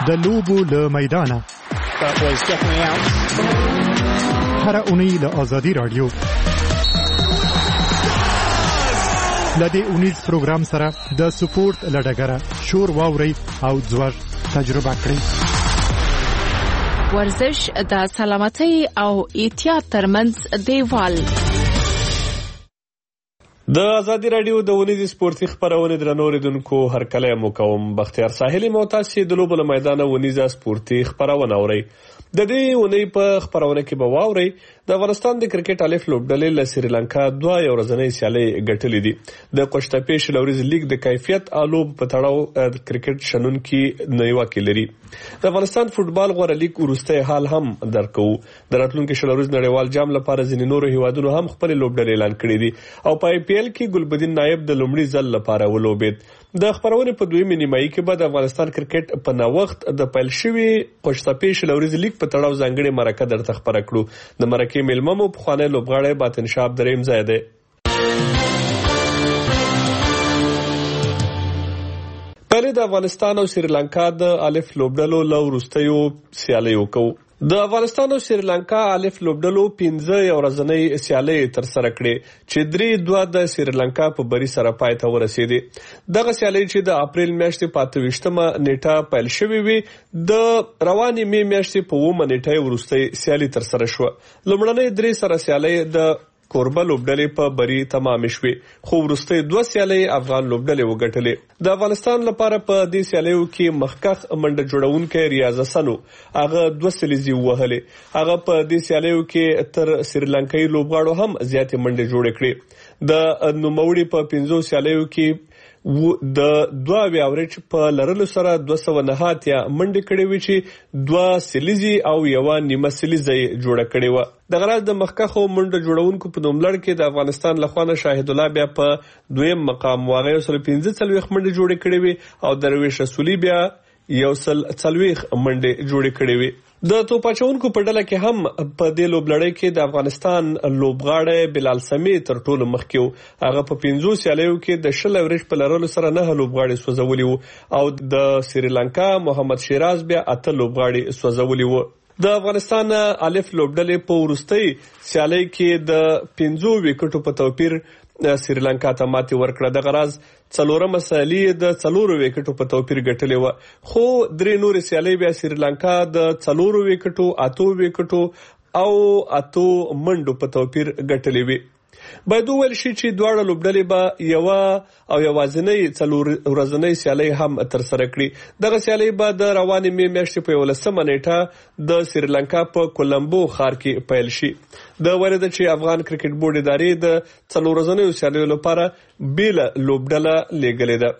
د لوبو له میدانه هر اونۍ له آزادي رادیو لدې اونیز پروګرام سره د سپورت لډګره شور واوري او ځوړ تجربه کړئ. ورزش د سلامتۍ او احتیاط ترمنځ دیوال. د آزادي رادیو د ونیز سپورتي خبرونه درنو ریدونکو هر کله مو کوم. بختیار ساحلی موتاسی د لوبو له میدانه ونیز سپورتي خبرونه اوري. د دې ونی په خبرونه کې به واوري د افغانستان د کرکټ الف لوبډلې له سریلانکا 2 ورځنۍ سیالي ګټلې دي. د قشتپې شلوريز لیګ د کیفیت الوب په تړاو کرکټ شنونکي نیوکه لري. د افغانستان فوتبال غوړه لیګ ورسته حال هم درکو. د راتلونکو شلوريز نړیوال جام لپاره ځینې نورو هیوادونو هم خپل لوبډلې اعلان کړې دي او په آی پی ایل کې ګلبدین نایب د لومړي ځل لپاره ولوبید. د خبرونه په دویمه نیمایي کې بعد افغانستان کرکټ په نوښت د پیل شوی قشتپې شلوريز لیګ په تړاو ځانګړي مرکه درته خبره کړو. د مرکه ملممو په خانه لوبغاړی باطن شاب دریم ځای دی. پهلې د افغانستان او سریلانکا د الف لوبډلو له وروستیو سیالیو کوو. د افغانستان او سریلانکا الف لوبډلو 15 ورځنۍ سیالي تر سره کړې چې 3-2 د سریلانکا په بری سره پای ته ورسېدې. دغه سیالي چې د اپریل میاشتې په 28مه نیټه پیل شوې وي د روانې می میاشتې په 9مه نیټه وروستۍ سیالي تر سره شو. لومړنۍ 3 سره سیالي د کوربه لوبډلې په بری تمام شوې خو وروستۍ 2 سیالي افغان لوبډلې وګټلې. د افغانستان لپاره په دې سیالیو کې مخکخ منډه جوړونکي ریاض حسن هغه 2 سلیزي وهلې. هغه په دې سیالیو کې تر سریلانکایي لوبغاړو هم زیاتې منډه جوړ کړې. د نوموړي په 15 سیالیو کې د 2 اوریج په لرلو سره 209 منډه کړې وي چې 2 سلیزي او 1 نیمه سلیزي جوړه کړې و. د غراز د مخکخو منډه جوړونکو په نوملړ کې د افغانستان لخوانه شاهد الله بیا په 2م مقام واغې 15 منډه جوړه کړې وي او درویش رسولي بیا 140 منډه جوړه کړې وي. د توپاچونکو په ډله کې هم په دې لوبلړۍ کې د افغانستان لوبغاړی بلال سمی تر ټولو مخکې و. هغه په 15 سیالیو کې د 10 اوریج په لرلو سره 9 لوبغاړي سوځولي وو او د سریلانکا محمد شیراز بیا 8 لوبغاړي سوځولي وو. د افغانستان الف لوبډلې په ورستۍ سیالي کې د 15 وکټو په توپیر سریلانکا ته ماتې ورکړه. د غراز 4مه سیالي د 4 وکټو په توپیر ګټلې و خو 3 نور سیالي بیا سریلانکا د 4 وکټو 8 وکټو او 8 منډو په توپیر ګټلې وي. باید ویل شي چې دواړه لوبډلې به یو او یوازینۍ 4 ورځنۍ سیالي هم تر سره کړي. دغه سیالي به د روانې می میاشتې په 11مه نیټه د سریلانکا په کولمبو ښار کې پیل شي. د ورته چې افغان کرکټ بورډ ادارې د 4 ورځنیو سیالیو لپاره بیل لوبډله لېږلې ده.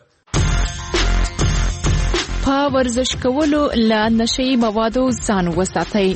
په ورزش کولو له نشئی موادو ځان وساتئ.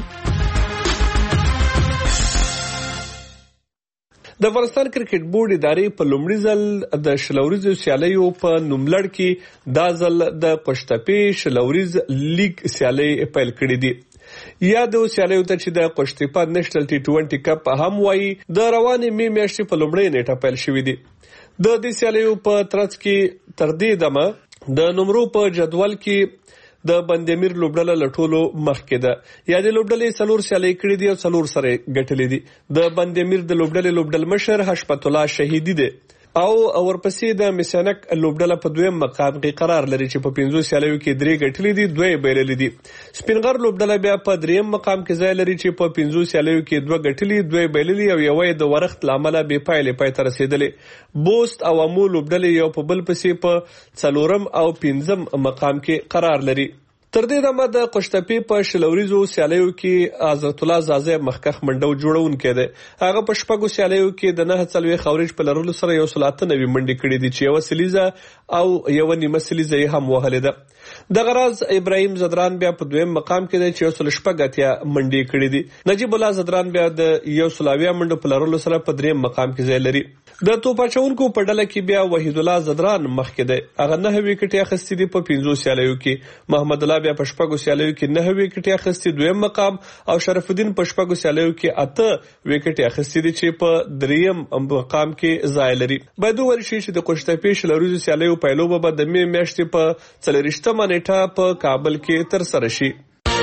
د افغانستان کرکټ بورډ ادارې په لومړي ځل د شلوريزو سیالیو په نوملړ کې دا ځل د قشتپې شلوريز لیګ سیالي پیل کړې دي. یاد سیالیو ته چې د قشتپه نېشنل ټي 20 کپ هم وایي د روانې می میاشتې په لومړۍ نیټه پیل شوې دي. د دې سیالیو په ترڅ کې تر دې دمه د نمرو په جدول کې د بندمیر لوبډله لټولو مخکې ده. یا د لوبډلې 4 سیالي کړې دي او 4 سره ګټلې دي. د بندمیر د لوبډلې لوبډل مشر حشمت الله شهیدی دی او ورپسې د میسانک لوبډله په 2م مقام کې قرار لري چې په 15 سیالیو کې 3 ګټلې دي 2 بایللې دي. سپینغر لوبډله بیا په 3م مقام کې ځای لري چې په 15 سیالیو کې 2 ګټلې 2 بایللې او یو د ورخت لامل به پایلې پای ته رسیدلې. بوست او امو لوبډله یو په بل پسې په 4م او 5م مقام کې قرار لري. تر دې دمه د قشتپې په شلوريزو سیالیو کې حضرت الله زازه مخکخ منډو جوړونکې ده. هغه په شپږو سیالیو کې د 9 خوريج په لرلو سره 193 منډې کړې دي چې 1 سلیزه او 1 نیمه سلیزه هم وهلې ده. د غراز ابراهیم زدران بیا په 2م مقام کې دی چې 118 منډې کړې دي. نجیب الله زدران بیا د 120 منډو په لرلو سره په 3م مقام کې ځای لري. د توپاچونکو په ډله کې بیا وحید الله زدران مخکې دی. هغه 9 وکټې اخیستې دي په 15 سیالیو کې. محمد الله بیا په 6 سیالیو کې 9 وکټې اخیستې دویم مقام او شرف الدین په 6 سیالیو کې 8 وکټې اخیستې دي چې په دریم مقام کې ځای لري. باید وویل شي چې د قوشتېپې شلوریزو سیالیو پیلوبه به د مې میاشتې په 24مه نیټه په کابل کې ترسره شي.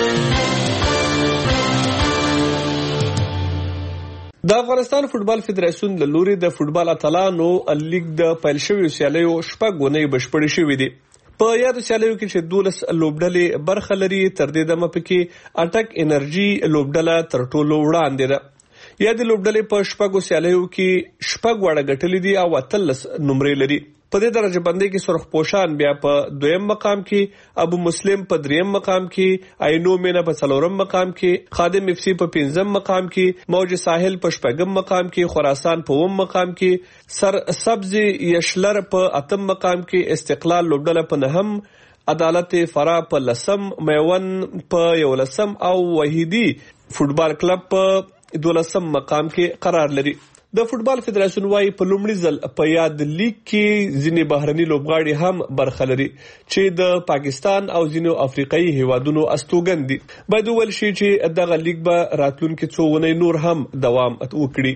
د افغانستان فوتبال فدراسیون له لوري د فوتبال اتلانو لیګ د پیل شویو سیالیو 6 غونې بشپړې شوې دي. په یاد سیالیو کې چې 12 لوبډلې برخه لري، تر دې دمه پکې اټک انرژي لوبډله تر ټولو وړاندې ده. یاد لوبډلې په 6 سیالیو کې 6 وړه ګټلې دي او 13 نمرې لري. په دې درجه بندۍ کې سرخ پوشان بیا په 2م مقام کې، ابو مسلم په 3م مقام کې، عینو مینا په 4م مقام کې، خادم اف سی په 5م مقام کې، موج ساحل په 6م مقام کې، خراسان په 9م مقام کې، سر سبز یشلر په 8م مقام کې، استقلال لوبډله په 9م، عدالت فرا په 10م، میون په 11م او وحیدی فوتبال کلب په 12م مقام کې قرار لري. د فوتبال فدراسیون وايي په لومړي ځل په یاد لیګ کې ځینې بهرني لوبغاړي هم برخه لري چې د پاکستان او ځینو افریقایي هیوادونو استوګن دي. باید وویل شي چې دغه لیګ به راتلونکي څو ونې نور هم دوام وکړي.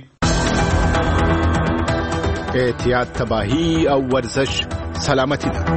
احتیاط تباهی او ورزش سلامتی ده.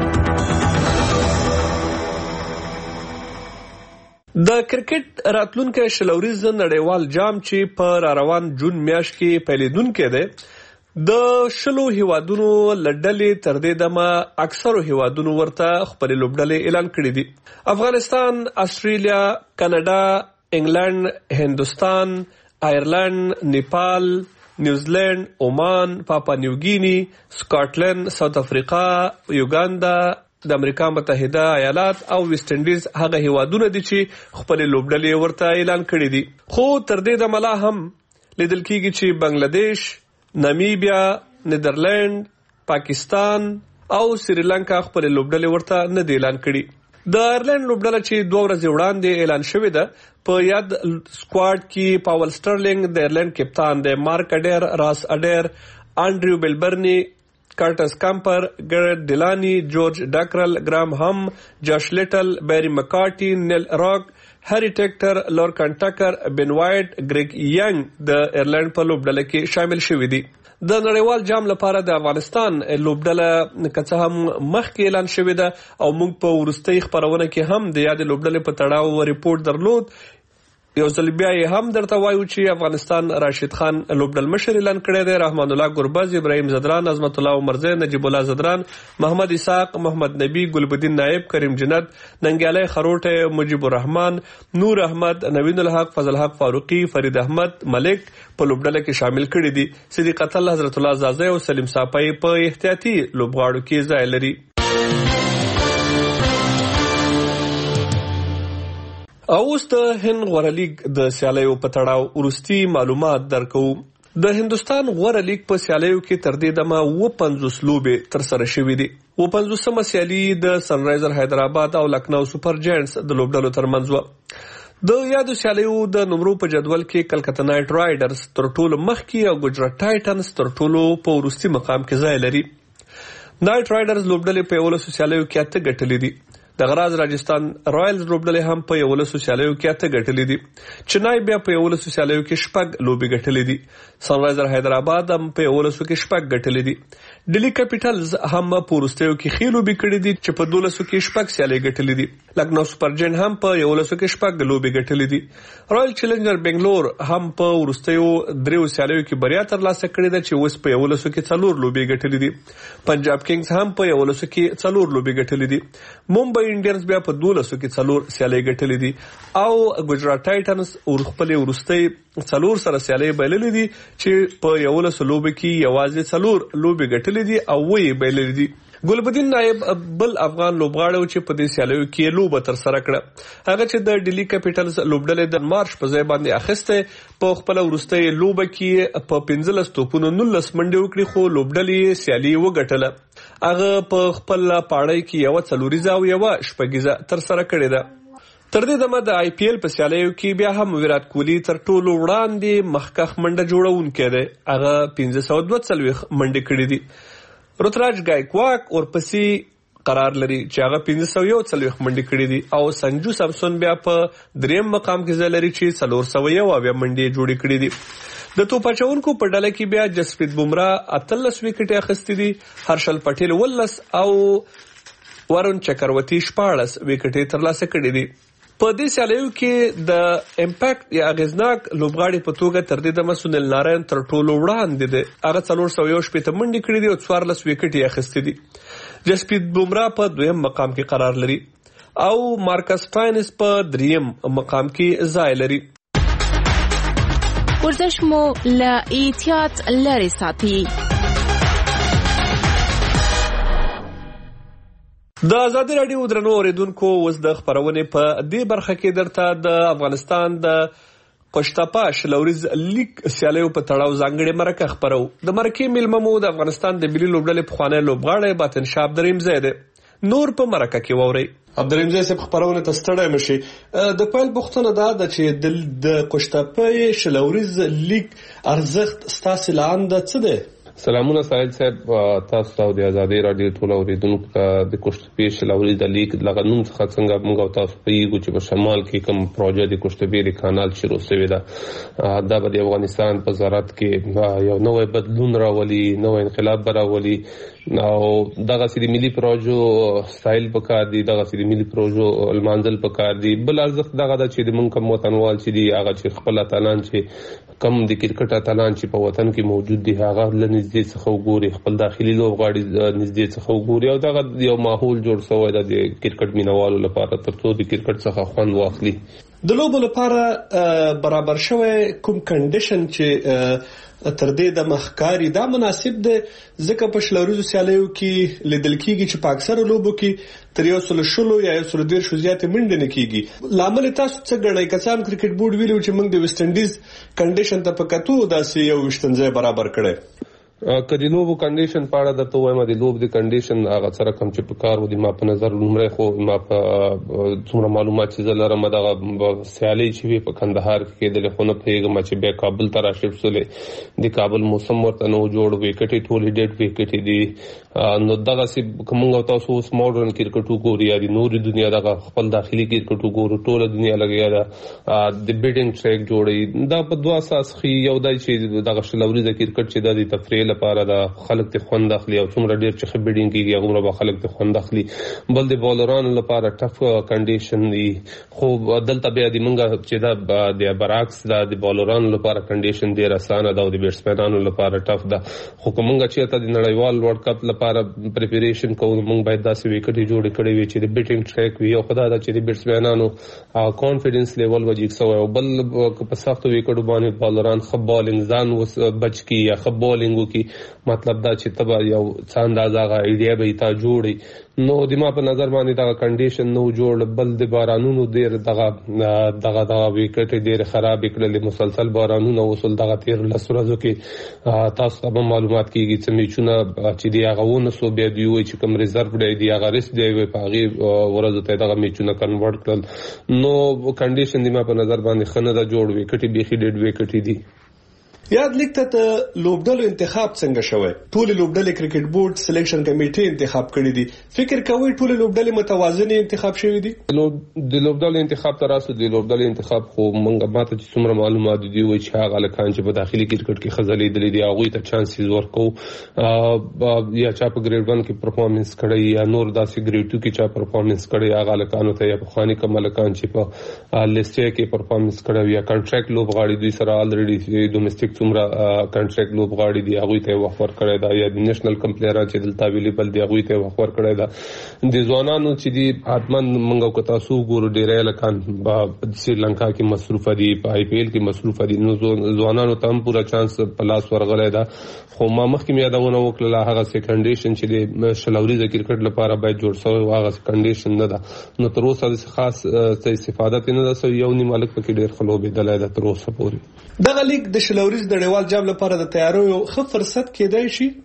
د کرکټ راتلونکي شلوریز نړیوال جام چې په روان جون میاشت کې پیلېدونکی دی، د 10 هیوادونو لړډلې تر دې دمه اکثرو هیوادونو ورته خپل لوبډلې اعلان کړې دي. افغانستان، استرالیا، کاناډا، انګلند، هندوستان، آیرلند، نیپال، نیوزیلند، عمان، پاپا نیوګینی، سکاټلند، ساوث افریقا، یوګاندا، د امریکا متحده ایالات او ویسټ انډیز هغه هیوادونه دي چې خپل لوبډلې ورته اعلان کړې دي. خو تر دې د ملا هم لیدل کېږي چې بنگلاديش، نامیبیا، نیدرلند، پاکستان او سریلانکا خپل لوبډلې ورته نه دي اعلان کړي. د آیرلند لوبډله چې 2 ورځې وړاندې اعلان شوې ده، په یاد سکواډ کې پاول سټرلینګ د آیرلند کپتان دی، مارک اډیر، راس اډیر، انډریو بیلبرنی، کارټس کامپر، ګرټ ډیلانی، جورج ډاکرل، ګرام هم، جاش لیټل، بیری مکارټي، نیل راک، هری ټیکټر، لورکن ټاکر، بن وایټ، ګریګ ینګ د ایرلند په لوبډله کې شامل شوي دي. د نړیوال جام لپاره د افغانستان لوبډله که څه هم مخکې اعلان شوې ده او موږ په وروستۍ خپرونه کې هم د یاد لوبډلې په تړاو ریپورت درلود. یو ځل بیا یې هم درته وایو چې افغانستان راشد خان لوبډل مشر اعلان کړی دی، رحمان الله ګربز، ابراهیم زدران، عظمت الله عمرزی، نجیب الله زدران، محمد اسحاق، محمد نبی، ګلبدین نائب، کریم جنت، ننګیالی خروټه، مجیب الرحمن، نور احمد، نوین الحق، فضل حق فاروقی، فرید احمد ملک په لوبډله کې شامل کړي دي. صدیق الله، حضرت الله زازی او سلیم صافی په احتیاطي لوبغاړو کې ځای لري. او اوس د هند غوره لیګ د سیالیو په تړاو وروستي معلومات درکو. د هندوستان غوره لیګ په سیالیو کې تر دې دمه 50 لوبې ترسره شوې دي. 50مه سیالي د سنرایزر حیدرآباد او لکنو سپر جاینټس د لوبډلو ترمنځ و. د یادو سیالیو د نمرو په جدول کې کلکته نایټ رایډرز تر ټولو مخکې او ګجرات ټایټنز تر ټولو په وروستي مقام کې ځای لري. نایټ رایډرز لوبډلې په 11 سیالیو کې 8 ګټلې دي. د غراز راجستان رایلز لوبډلې هم په 11 سیالیو کې 8 ګټلې دي. چنای بیا په 11 سیالیو کې 6 لوبې ګټلې دي. سنرایزر حیدرآباد هم په 11 کې 6 ګټلې دي. ډیلی کیپټلز هم په وروستیو کې ښې لوبې کړې دي چې په 12 کې 6 سیالۍ ګټلې دي. لکنو سپر جاینټ هم په 11 کې 6 لوبې ګټلې دي. رایل چیلنجر بنگلور هم په وروستیو 3 سیالیو کې بریا ترلاسه کړې ده چې اوس په 11 کې 4 لوبې ګټلې دي. پنجاب کینګز هم په 11 کې 4 لوبې ګټلې دي. ممبئی انډینز بیا په 12 کې 4 سیالۍ ګټلې دي او ګجرات ټایټنز خپل وروستي 4 سره سیالۍ بایللې دي چې په 11 لوبې کې یوازې 4 لوبې ګټلې دي او وې بایللې دي. ګلبدین نائب بل افغان لوبغاړی چې په دې سیالیو کې لوبه تر سره کړه، هغه چې د ډیلی کیپټلز لوبډلې د مارش په ځای باندې اخیسته، په خپل وروستي لوبه کې په 15 توپونو 19 منډې وکړي خو لوبډلې سیالي وګټله. هغه په خپل پاړۍ کې یو څلوریزه او یو شپږیزه تر سره کړې ده. تر دې دمه د IPL په سیالیو کې بیا هم ویرات کوهلی تر ټولو وړاندې مخکخ منډه جوړونکی دی. هغه 1542 منډې کړې دي. ऋतुराज गायकवाड ورپسې قرار لري چې هغه 1541 منډې کړې دي او سنجو سامسون بیا په دریم مقام کې ځای لري چې 401 منډې جوړې کړې دي. د توپ اچونکو په ډله کې بیا جسپریت بومرا 18 وکټې اخیستې دي، هرشل پټیل 19 او ورون چکرورتی 14 وکټې ترلاسه کړې دي. په دې سیالیو کې د امپیکټ یا اغیزناک لوبغاړي په توګه تر دې دمه سنیل نارین تر ټولو وړاندې دی. هغه 418 منډې کړې دي او 14 وکټې اخیستې دي. جسپریت بومرا په دویم مقام کې قرار لري او مارکس ټاینس په دریم مقام کې ځای لري. ورزش مو له احتیاط لري ساتي. د ازادي راډیو درنو اوریدونکو اوس د خبرونې په دې برخه کې درته د افغانستان د قشتپا شلوریز لیگ سیالیو په تړاو ځانګړې مرکه خبرو. د مرکې میلمه مو د افغانستان د ملي لوبډلې پخوانی لوبغاړی باطن شاه عبدالرحیم دی. نور په مرکه کې واورئ. عبدالرحیم صاحب خبرونه ته ستړی مشي. د پیل پوښتنه دا ده چې د قشتپا شلوریز لیگ ارزښت ستاسو لاندې څه دی؟ سلامونه سایل صاحب، تاسو ته د ازادي راډیو ټول اوریدونکو ته د قشتپا شلوریز لیگ لغه نوم څخه څنګه موږ تاسو پیږو چې په شمال کې کوم پروژه د قشتپا د کانال شروع شوی ده. دا به د افغانستان په زراعت کې یو نوې بدلون راولي، نوې انقلاب راولي او دغه سری ملي پروژو سټایل پکار دي، دغه سری ملي پروژو المنزل پکار دي. بل ارزښت دغه د چې د مونږ کوم وطنوال چې دي هغه چې خپل اتلان چې کم د کرکټ اتلان چې په وطن کې موجود دي هغه لنږدې څخه وګوري، خپل داخلي لوبغاړي نږدې څخه وګوري او دغه یو ماحول جوړ شوی دی د کرکټ مینوالو لپاره ترڅو د کرکټ څخه خوند واخلي. د لوبو لپاره برابر شوی کوم کنډیشن چې تر دې د مخکاري دا مناسب دی؟ ځکه په شلوریزو سیالیو کې لیدل کېږي چې په اکثره لوبو کې تر 110 یا 110 زیاتې منډې نه کېږي. لامل تاسو څه ګڼئ؟ کسان کرکټ بورډ ویلو چې موږ د ویسټ انډیز کنډیشن ته په کتو داسې یو وشتنځای برابر کړی. که د لوبو کنډیشن په اړه درته وایم، د لوب د کنډیشن هغه سره کوم چې په کار و دي ما په نظر لومړی خو ما په څومره معلومات چې زه لرم دغه سیالۍ چې وي په کندهار کې کېدلې، خو نه پوهېږم چې بیا کابل ته راشفټ شولې. د کابل موسم ورته نه و جوړ، وکټې ټولې ډېډ وکټې دي. نو دغسې که موږ تاسو اوس ماډرن کرکټ وګورو یا د نورې دنیا دغه خپل داخلي کرکټ وګورو، ټوله دنیا لګیا ده د بیډینګ ټریک جوړوي. دا په دوه اساس ښیي. یو دی چې دغه شلوریزه کرکټ چې دا د تفریح لپاره دا خلک ته خوند اخلي او څومره ډیر چې خبرډینګ کیږي هغه به خلک ته خوند اخلي. بل د بالرانو لپاره ټف کنډیشن دي، خو دلته بیا د منګه چې دا د برعکس دا د بالرانو لپاره کنډیشن ډیر اسانه ده او د بیټسمنانو لپاره ټف ده. خو کومه چې ته د نړیوال ورلد کپ لپاره پریپریشن کوو موږ باید داسې وکټې جوړ کړې وي چې د بیټینګ ټریک وي او خدای دا چې د بیټسمنانو کانفیډنس لیول وجیک سو او بل په سختو وکټو باندې بالران خپ بالینګ ځان بچ کی یا خپ بالینګ کی مطلب دا چې تبا یو څه اندازه غا ایډیا به تا جوړي. نو د ما په نظر باندې دا کنډیشن نو جوړ، بل د بارانونو ډیر دغه وکټ ډیر خراب کړل، مسلسل بارانونه وصل دغه 13 ورځو کې تاسو ته معلومات کیږي چې میچونه چې دی هغه ونه سو بیا دی وي چې کوم ریزرو دی هغه ریس دی په هغه ورځو ته دغه میچونه کنورټ کړل. نو کنډیشن د ما په نظر باندې خنه دا جوړ وکټ به ډېر وکټ دي. یاد لیکته ته لوبډلو انتخاب څنګه شوی؟ ټول لوبډلې کرکټ بورډ سلیکشن کمیټې انتخاب کړی دي. فکر کوئ ټول لوبډلې متوازنه انتخاب شوی دي؟ د لوبډلې انتخاب تر اوسه د لوبډلې انتخاب خو مونږه ماته چې څومره معلومات دي وي چې هغه لکان چې په داخلي کرکټ کې خزلې دي هغه ته چانسز ورکو یا چا په ګریډ 1 کې پرفارمنس کړی یا نور داسې ګریډ 2 کې چا پرفارمنس کړی هغه لکانو ته یا په خواني کملکان چې په لیسټ کې پرفارمنس کړی یا کانټریکټ لوبغاړي دوی سره الریډي ډومېسټک څومره کانټریکټ لوبغاړي دي هغه ته وخت ورکړی دا یا نېشنل کمپلیران چې دلته ویلیبل دي هغه ته وخت ورکړی دا. د ځوانانو چې دي حتمن منګو کو تاسو ګورو ډیرې لکان په سریلانکا کې مصروف دي، په IPL کې مصروف دي. نو ځوانانو ته هم پورا چانس په لاس ورغلی دا. خو ما مخکې یادونه وکړه هغه سکندیشن چې د شلوریزه کرکټ لپاره باید جوړ شوی هغه سکندیشن نه ده. نو تر اوسه د خاص استفاده نه ده یو نیم مالک پکې ډیر خلوبې دلای ده تر اوسه پورې. دغه لیګ د شلوریز د ډیوال جام لپاره د تیاریو ښه فرصت کېدای شي.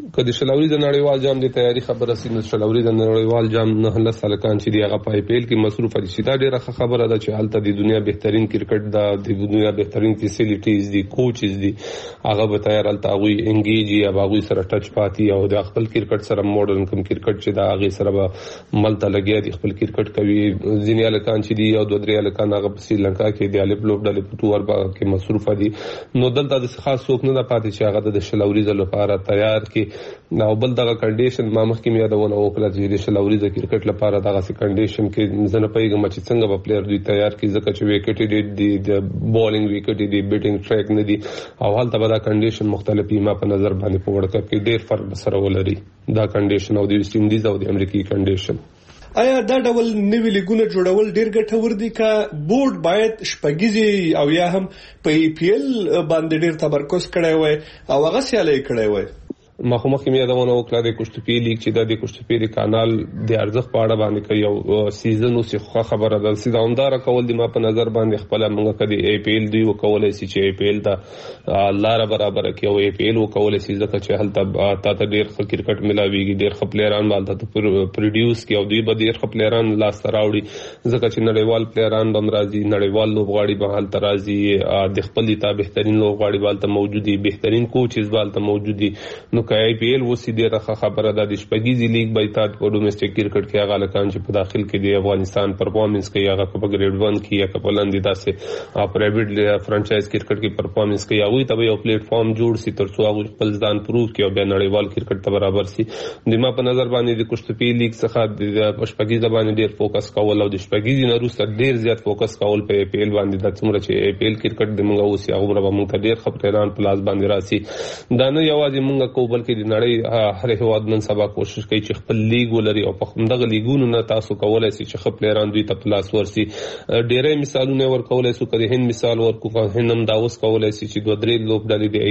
کله شلوري د نړیوال جام د تیاری خبره سینه شلوري د نړیوال جام نه له سالکان چې دی هغه په آی پی ایل کې مصروف دي. دا ډیره خبره ده چې حالت د دنیا بهترین کرکټ د دنیا بهترین فیسیلیټیز دي کوچز دي هغه به تیار الته غوي انګیج یا باغوي سره ټچ پاتې او د خپل کرکټ سره ماډرن کوم کرکټ چې دا هغه سره به ملته لګیا دي خپل کرکټ کوي. ځینې الکان چې دی او دوه درې الکان هغه په سریلانکا کې د الف لوب ډلې په تور باغ کې مصروف دي. نو دلته د خاص څوک نه پاتې چې هغه د شلوري لپاره تیار کې نو بل دغه کنډیشن ما مخکې یادونه وکړه چې د شلوري د کرکټ لپاره دغه کنډیشن کې زنه پیغام چې څنګه به پلیئر دوی تیار کی ځکه چې وکټ دی د بولینګ وکټ دی بیټینګ ټریک نه دی او حالت به دا کنډیشن مختلفي ما په نظر باندې په وړکه کې ډیر فرق سره ولري دا کنډیشن او د ویسټ انډیز او د امریکایي کنډیشن. آیا دا ډول نوې لیګونه جوړول ډیر ګټور دي کا بورډ باید شپږیزي او یا هم په ای پی ایل باندې ډیر تمرکز کړی وای او هغه سیالي کړی وای؟ مخکې مې یادونه وکړه د کوشتپی لیګ چې د کوشتپی د کانال د ارزښت په اړه باندې کوي او سیزن او څه خبره ده سیده اوندار کول د ما په نظر باندې خپل موږ کدي ای پی ایل دی وکولای شي چې ای پی ایل دا لار برابر کوي او ای پی ایل وکولای شي ځکه چې هلته تاسو ډیر ښه کرکټ ملاويږي ډیر ښه پلیران مالته پروډوس کوي او دوی به ډیر ښه پلیران لاس راوړي ځکه چې نړیوال پلیران بم راځي نړیوال لوبغاړي به حالت راځي د خپل ته بهترین لوبغاړي بالته موجودي بهترین کوچز بالته موجودي. نو آی پی ایل وسی ډیره خبره ده د شپږیزي لیګ به تاسو په ډومېسټک کرکټ کې هغه لکان چې په داخل کې د افغانستان پرفارمنس کوي هغه په ګریډ 1 کې یا په لاندې داسې پرایویټ فرانچایز کرکټ کې پرفارمنس کوي هغه ته یو پلیټ فارم جوړ سي تر څو هغه خپل ځان پروف کوي او بیا نړیوال کرکټ ته برابر سي. د ما په نظر باندې د کوشتپی لیګ څخه د شپږیزه باندې ډیر فوکس کول او د شپږیزي نه وروسته ډیر زیات فوکس کول په ای پی ایل باندې د څومره چې ای پی ایل کرکټ د موږ اوسې هغه به موږ ډیر خبران پلاس باندې راسي. دا نه یوازې موږ کو بلکې د نړۍ هر هیواد نن سبا کوشش کوي چې خپل لیګ ولري او په همدغه لیګونو نه تاسو کولای شئ چې خپل پلیران دوی ته پلاس ورسي. ډېرې مثالونه ورکولای شو کله هند مثال ورکو هندم دا اوس کولای شي چې دوه درې لوب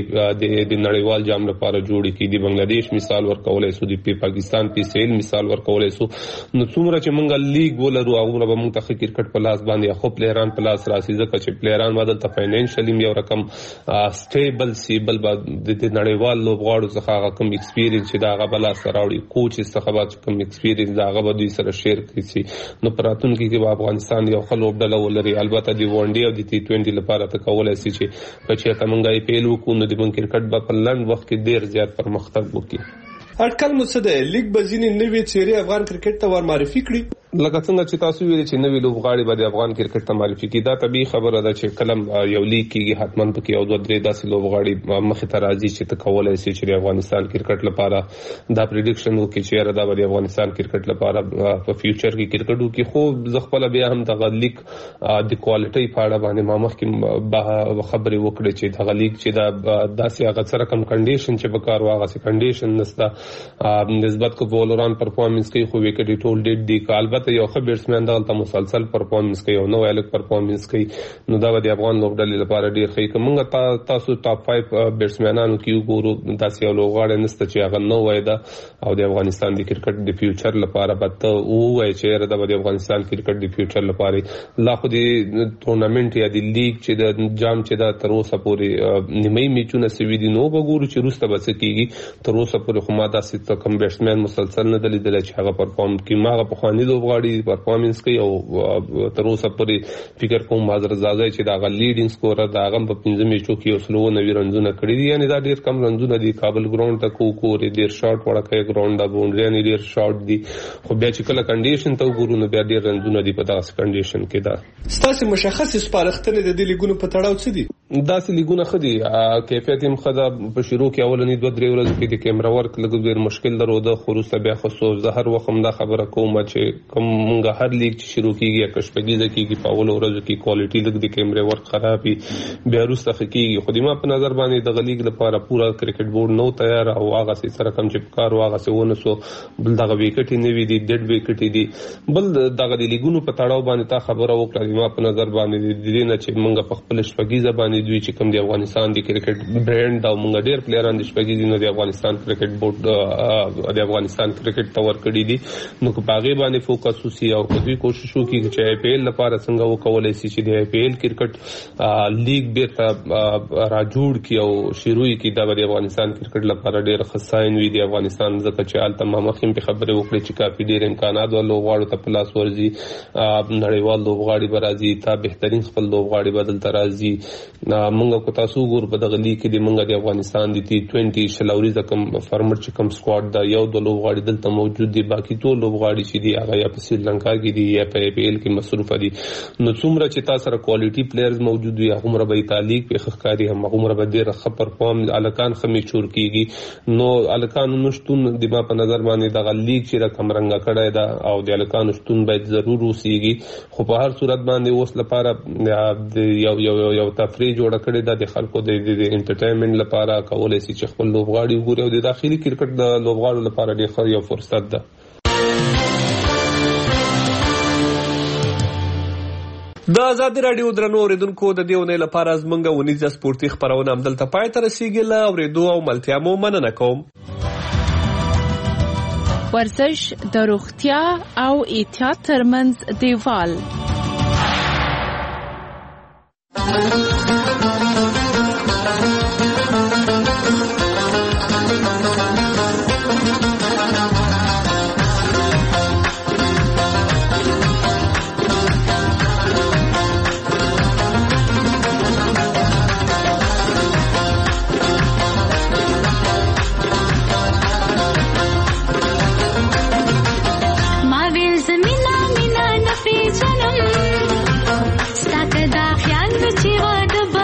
ډلې د نړیوال جام لپاره جوړ کړي د بنگلاديش مثال ورکولای شو د پاکستان پی سی ایل مثال ورکولای شو. نو څومره چې موږ لیګ ولرو هغه به موږ ته کرکټ پلاس باندې خو پلیران پلاس راسي ځکه چې پلیران بدل ته فاینانشلی یو رقم سټیبل سی بل د نړیوال لوبغاړو څخه هغه کوم ایکسپیرینس چې دا هغه بل سره راوړي کوچ څخه کوم ایکسپیرینس دا هغه به دوی سره شیر کړي. نو پراتون کې افغانستان یو خلوب ډله ولري البته دی ون ډي او د ټي 20 لپاره ته کولای شي چې په چې تمنګ ای پی ایل وکړو نو د کرکټ په لنډ وخت کې ډیر زیات پرمختګ وکړي. اټکل مصد لیګ بزینی نوې چیرې افغان کرکټ ته ور معرفي کړي لکه څنګه چې تاسو ویل چې نوې لوبغاړي به د افغان کرکټ ته معرفي کړي دا طبيعي خبره ده چې کلم یو لیګ کېږي حتمان پکې او دوه درې داسې لوبغاړي مخې ته راځي چې ته کولای شي چې د افغانستان کرکټ لپاره دا پریډکشن وکړي چې دا د افغانستان کرکټ لپاره په فیوچر کې کرکټ وکړي. خو زه خپل بیا هم د لیګ د کوالټي په اړه باندې ما مخکې خبرې وکړې چې د لیګ چې دا داسې هغه سره کم کنډیشن چې به کار واغه سي کنډیشن نسته نسبت کو بولران پرفارمنس کوي خو وکټ ټول ډیټ دی البته یو ښه بیټسمن دلته مسلسل پرفارمنس کوي او نو الګ پرفارمنس کوي نو دا د افغان لوبډلې لپاره ډیر ښه کومه تاسو ټاپ 5 بیټسمنانو کې وګورو داسې یو لوبغاړی نشته چې هغه نو وای دا او د افغانستان د کرکټ د فیوچر لپاره به وای چې د افغانستان کرکټ د فیوچر لپاره لا خو د ټورنمنت یا د لیګ چې د جام چې دا تر اوسه پورې نیمه میچونه سوي دي نو وګورو چې روسته بس کېږي تر اوسه پورې خو ما داسې کم بیټسمن مسلسل نه دلیدل چې هغه پرفارم کوي ما په خواني لوبغاړي پرفارمنس کوي او تر اوسه پورې فکر کوم مازر زازای چې دا غ لیډینګ سکورر دا غم په 15 میچو کې اوسلو 90 رنونه کړی دي یعنی دا ډیر کم رنونه دي کابل ګراوند ته کوکور ډیر شارټ وړکه ګراوند دا باونډري یعنی ډیر شارټ دي خو بیا چې کله کنډیشن ته وګورو نو بیا ډیر رنونه دي په داسې کنډیشن کې دا ستاسو مشخص سپارښتنه د دې لیګونو په تړاو څه دي داسې لیګونه خدي کیفیت هم خدا په شروع کې اولنی 2-3 ورځې کې د کیمرا ورک لګ ډیر مشکل درو خروسه بیا خصو زهر وخم دا خبره کوم چې کومه هر لیګ چې شروع کیږي کشپګیزه کیږي په اول ورځو کې کوالټي لګ د کیمرا ورک خرابي بیا وروسته کیږي خو دما په نظر باندې د غلیګ لپاره پورا کرکټ بورډ نو تیار او هغه سره کم چې کار واغه سونه سو بل دغه وکټ نه وی دي ډډ وکټ دي بل دغه لیګونو په تړاو باندې تا خبره وکړه دما په نظر باندې د دې نه چې موږ په خپل شپګیزه باندې دوی چې کوم د افغانستان د کرکټ برانډ او موږ ډیر پلیران د شپګیزه نه د افغانستان کرکټ بورډ د افغانستان کرکټ تور کړی دي نو په هغه باندې فوکس محسوسي او دوی کوشش وکړي چې آی پی ایل لپاره څنګه وکولای شي چې د آی پی ایل کرکټ لیګ بیرته راجوړ کړي او شروع کړي د افغانستان کرکټ لپاره ډېر خصاین وي د افغانستان ځکه چې حال تمام مخیم په خبره وکړي چې کافي ډېر امکانات ولو غواړي ته پلاس ورزي نړیوال لوبغاړي برازي تا بهترین خپل لوبغاړي بدل ترازي موږ کو تاسو ګور په دغه لیګ کې د موږ د افغانستان د ټي20 شلوري کم فارمر چې کم سکواډ دا یو د لوبغاړي دلته موجود دي باقي ټول لوبغاړي چې دي هغه یا په سریلانکا کې دي یا په آی پی ایل کې مصروف دي نو څومره چې تاسو سره کوالټي پلیئرز موجود وي هغه مربع تعلیق په خخکاری هم هغه مربع ډېر خبر پام الکان خمي چور کیږي نو الکان نشټون د ما په نظر باندې د لیګ چې رقم رنګ کړه دا او د الکان نشټون باید ضرور وسیږي خو په هر صورت باندې اوس لپاره یو تفریح جوړ کړي دا د خلکو د انټرټینمنت لپاره کولای شي چې خپل لوبغاړي وګوري او د داخلي کرکټ د لوبغاړو لپاره ډېر یو فرصت ده. د آزادي رادیو درنو اوریدونکو د دې ونې لپاره زمونږ ونیزه سپورتي خبرونه همدلته پای ته رسیږي. له اورېدو او ملتیا مو مننه کوم. ورزش د روغتیا او احتیاط ترمنځ دیوال. Staka da khyan chiwa daba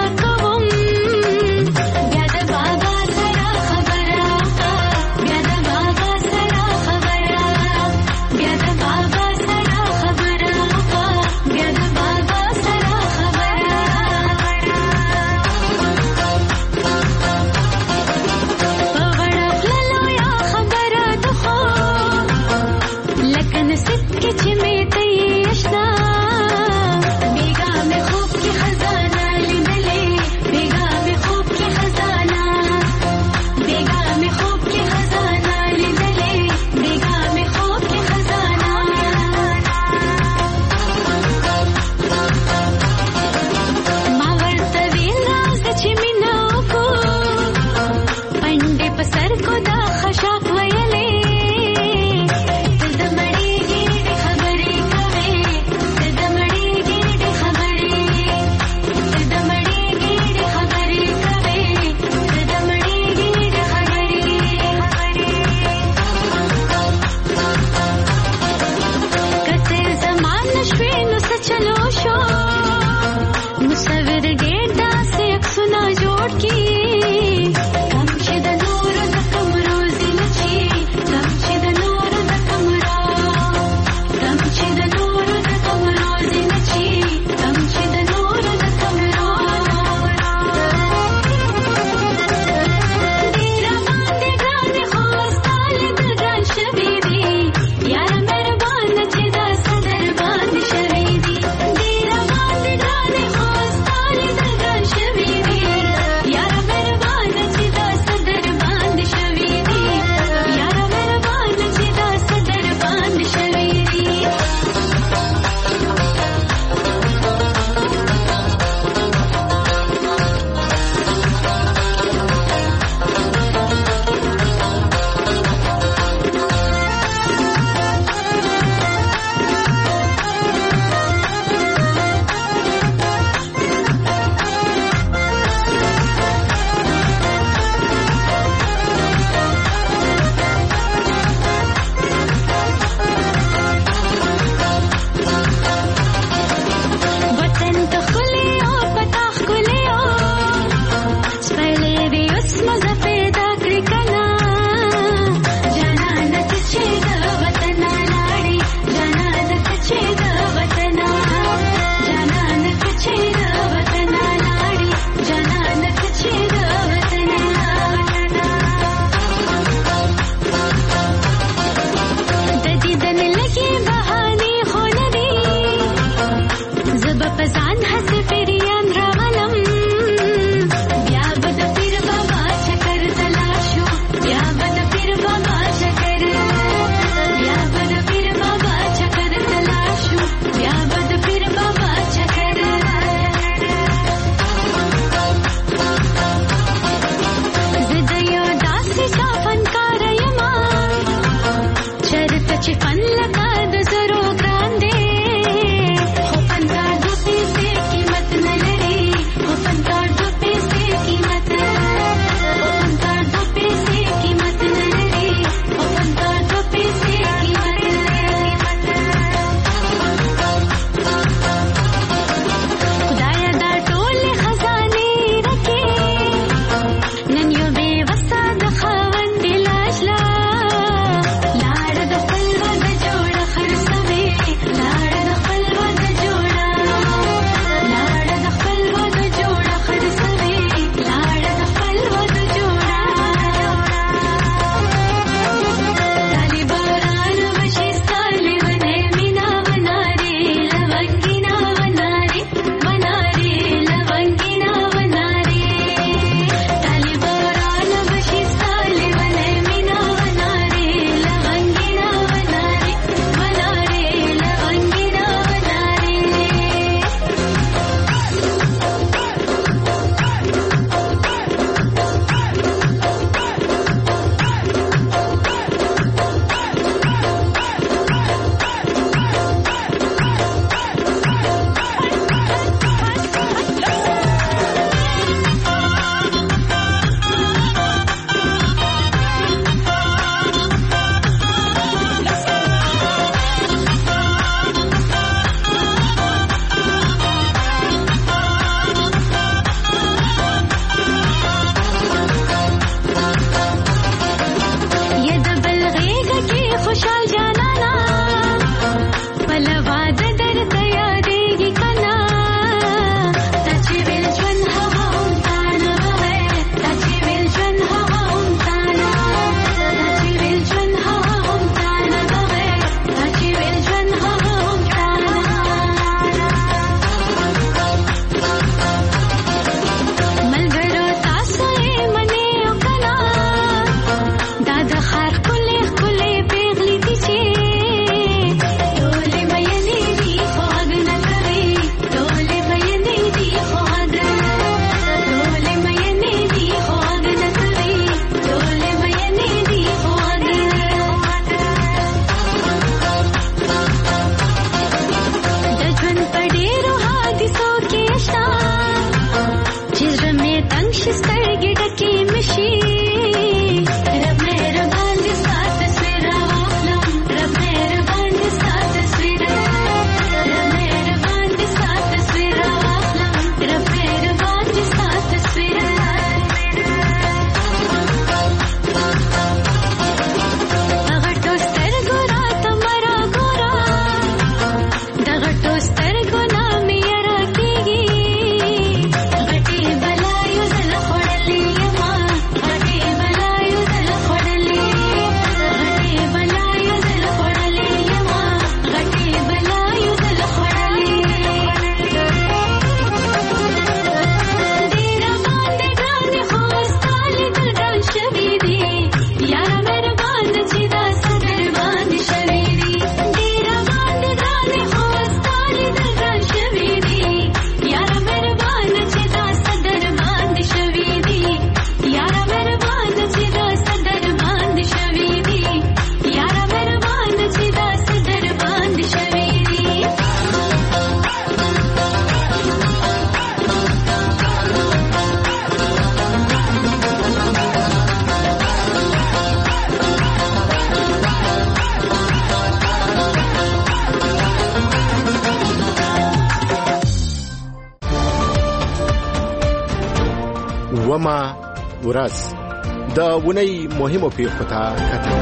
ومه ورځ د اونۍ مهمو پیښو ته کتل.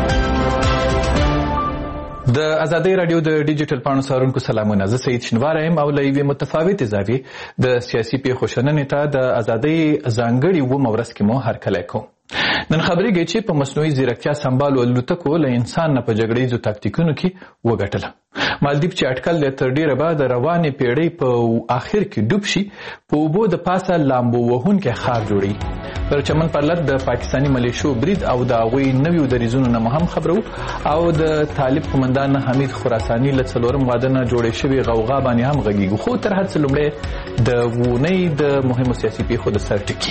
د ازادۍ رادیو د ډیجیټل پاڼو څارونکو سلامونه. زه سید شنواره یم او له یوې متفاوتې زاویې د سیاسي پیښو شننې ته د ازادۍ ځانګړي اوومه ورځ کې مو هرکلی کوم. نن خبرېږي چې په مصنوعي ځیرکتیا سمبالو الوتکو له انسان نه په جګړیزو تاکتیکونو کې وګټله. مالدیپ چې اټکل دی تر ډیره به د روانې پیړۍ په آخر کې ډوب شي، په اوبو د پاسه لامبو وهونکی ښار جوړوي. پر چمن پرلط د پاکستاني ملیشو برید او د هغوی نویو دریځونو نه هم خبرو او د طالب قمندان حمید خراساني له 4 واده نه جوړې شوې غوغا باندې هم غږیږو. خو تر هر څه لومړی د اونۍ د مهمو سیاسي پیښو د سر ټکي.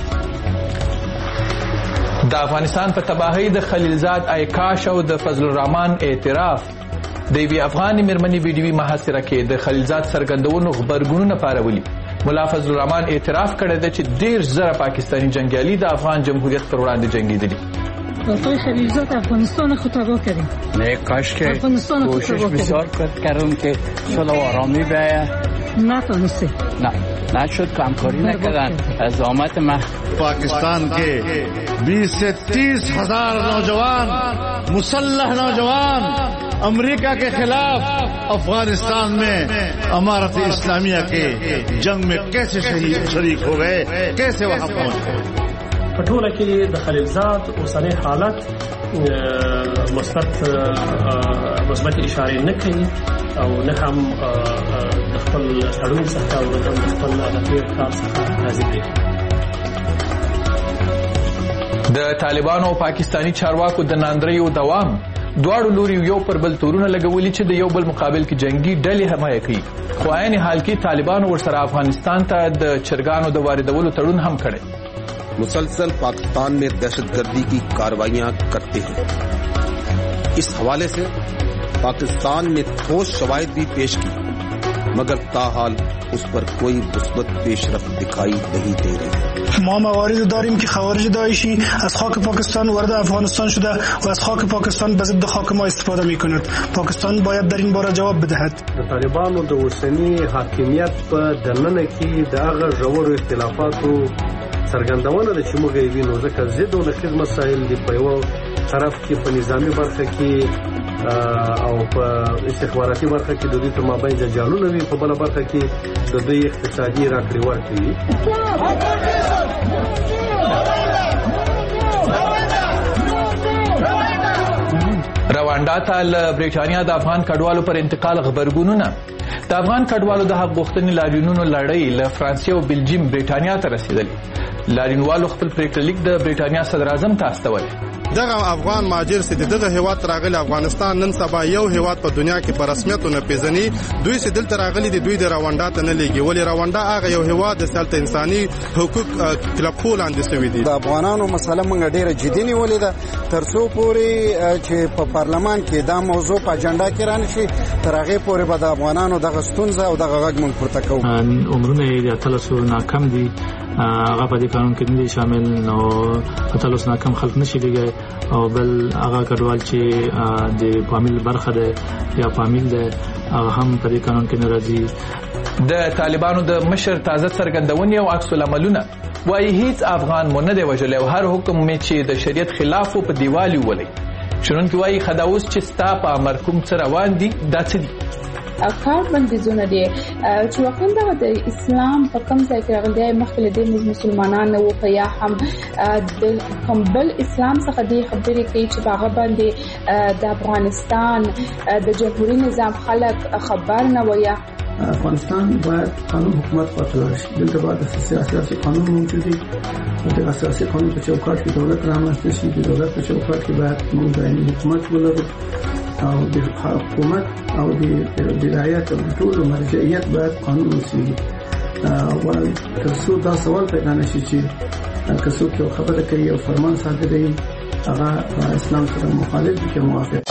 د افغانستان په تباهۍ د خلیلزاد عیکاش او د فضل الرحمن اعتراف. د یوې افغاني مېرمنې ویډیوي محاصره کې د خلیلزاد څرګندونو غبرګونونه پارولي. ملا فضل الرحمن اعتراف کړی دی چې 10,000 پاکستانی جنگیالي د افغان جمهوریت پر وړاندې جنگیدلي. آقای خلیلزاد افغانستان خود تباه کردیم. نه کاش که کوشش بسیار کردم که صلح و آرامی بیاید. نتونسته. نشد، همکاری نکردن. از آمد پاکستان کے 20 سے 30,000 نوجوان مسلح نوجوان امریکہ کے خلاف افغانستان میں امارت اسلامیہ کے جنگ میں کیسے شریک ہو گئے، کیسے وہاں پہنچ گئے. پټوله کې د خلیلزاد اوسنی حالت مثبت اشاره نه کوي او نه هم د خپل تړون څخه او د خپل تیر کار څخه راضي دي. د طالبانو او پاکستانی چارواکو د ناندریو دوام. دواړو لوري یو پر بل تورونه لګولي چې د یو بل مقابل کې جنگي ډلې حمایه کوي. خو عین حال کې طالبانو ورسره افغانستان ته د چرګانو د واردولو تړون هم کړی. मुसलसल पाकिस्तान में दहशतगर्दी की कार्रवाइयां करते हैं. इस हवाले से पाकिस्तान ने ठोस शवाहिद भी पेश की, मगर ताहाल उस पर कोई मुस्बत पेशरफ्त दिखाई नहीं दे रही. ما موارد داریم که خوارج داعشی از خاک پاکستان وارد افغانستان شده و از خاک پاکستان به ضد خاک ما استفاده می‌کند. پاکستان باید در این باره جواب بدهد. طالبانو د اوسنی حاکمیت په دننه کې د هغه ژورو اختلافاتو څرګندونه ده چې موږ یې وینو، ځکه ضد او نقیض مسایل دي. په یو طرف کې په نظامی برخه کې او په استخباراتي برخه کې د دوی په مابین جنجالونه وي، په بله برخه کې د دوی اقتصادي راکړې ورکړې وي. روانډا ته له برېټانیا د افغان کډوالو پر انتقال غبرګونونه. د افغان کډوالو د حق غوښتنې لاریونونو لړۍ له فرانسې او بلجیم برېټانیا ته رسیدلې. لاریونوالو خپل پریکړه لیک د برېټانیا صدر اعظم ته استولی. دغه افغان مهاجر چې دغه هیواد راغلي افغانستان نن سبا یو هیواد په دنیا کې په رسمیت نه پیژني. دوی چې دلته راغلي دي دوی د روانډا ته نه لګي، ولې روانډا هغه یو هیواد د سلطه انساني حقوق کلب خو لاندې شوی دی. د افغانانو مسله موږ ډیره جدي نیولې ده، ترڅو پورې چې په پارلمان کې دا موضوع په اجنډا کې رانشي، تر هغه پورې به د افغانانو دغه ستونزه او دغه غږ موږ پورته کوو. عمرونه یې اتلسو ناکم دي، هغه په دې قانون کې نه دي شامل، نو اتلسو ناکم خلک نشي لګي. او بل هغه کډوال چې د فامیل برخه ده یا فامیل ده هغه هم په دې قانون کې ناراضي. د طالبانو د مشر تازه څرګندونې او عکس العملونه وايي هیڅ افغان مو نه دی وژلی او هر حکم مې چې د شریعت خلاف په دیوالي ولي. شنونکي وايي خداوس چې ستا په امر کوم څه روان دي دا څه دي. کار بندیزونه دي چې واقعا د اسلام په کوم ځای کې راغلي مخکې د مسلمانانو او په یا هم د کومبل اسلام څخه دی خبرې کوي چې هغه باندې د افغانستان د جمهوریت نظام خلک خبر نه ویا. افغانستان باید قانون حکومت پاتې شي. دلته باید سیاسي قانون موجود وي. د اساسي قانون په چوکاټ کې دولت رامنځته شي. د دولت په چوکاټ کې باید موږ دایمي حکومت ولرو او د حکومت او د ولایت او ټول مرجعیت باید قانون وسیږي. ترڅو دا سوال پیدا نشي چې کڅوک یو خبره کوي او فرمان صادروي هغه اسلام سره مخالف دي که موافق.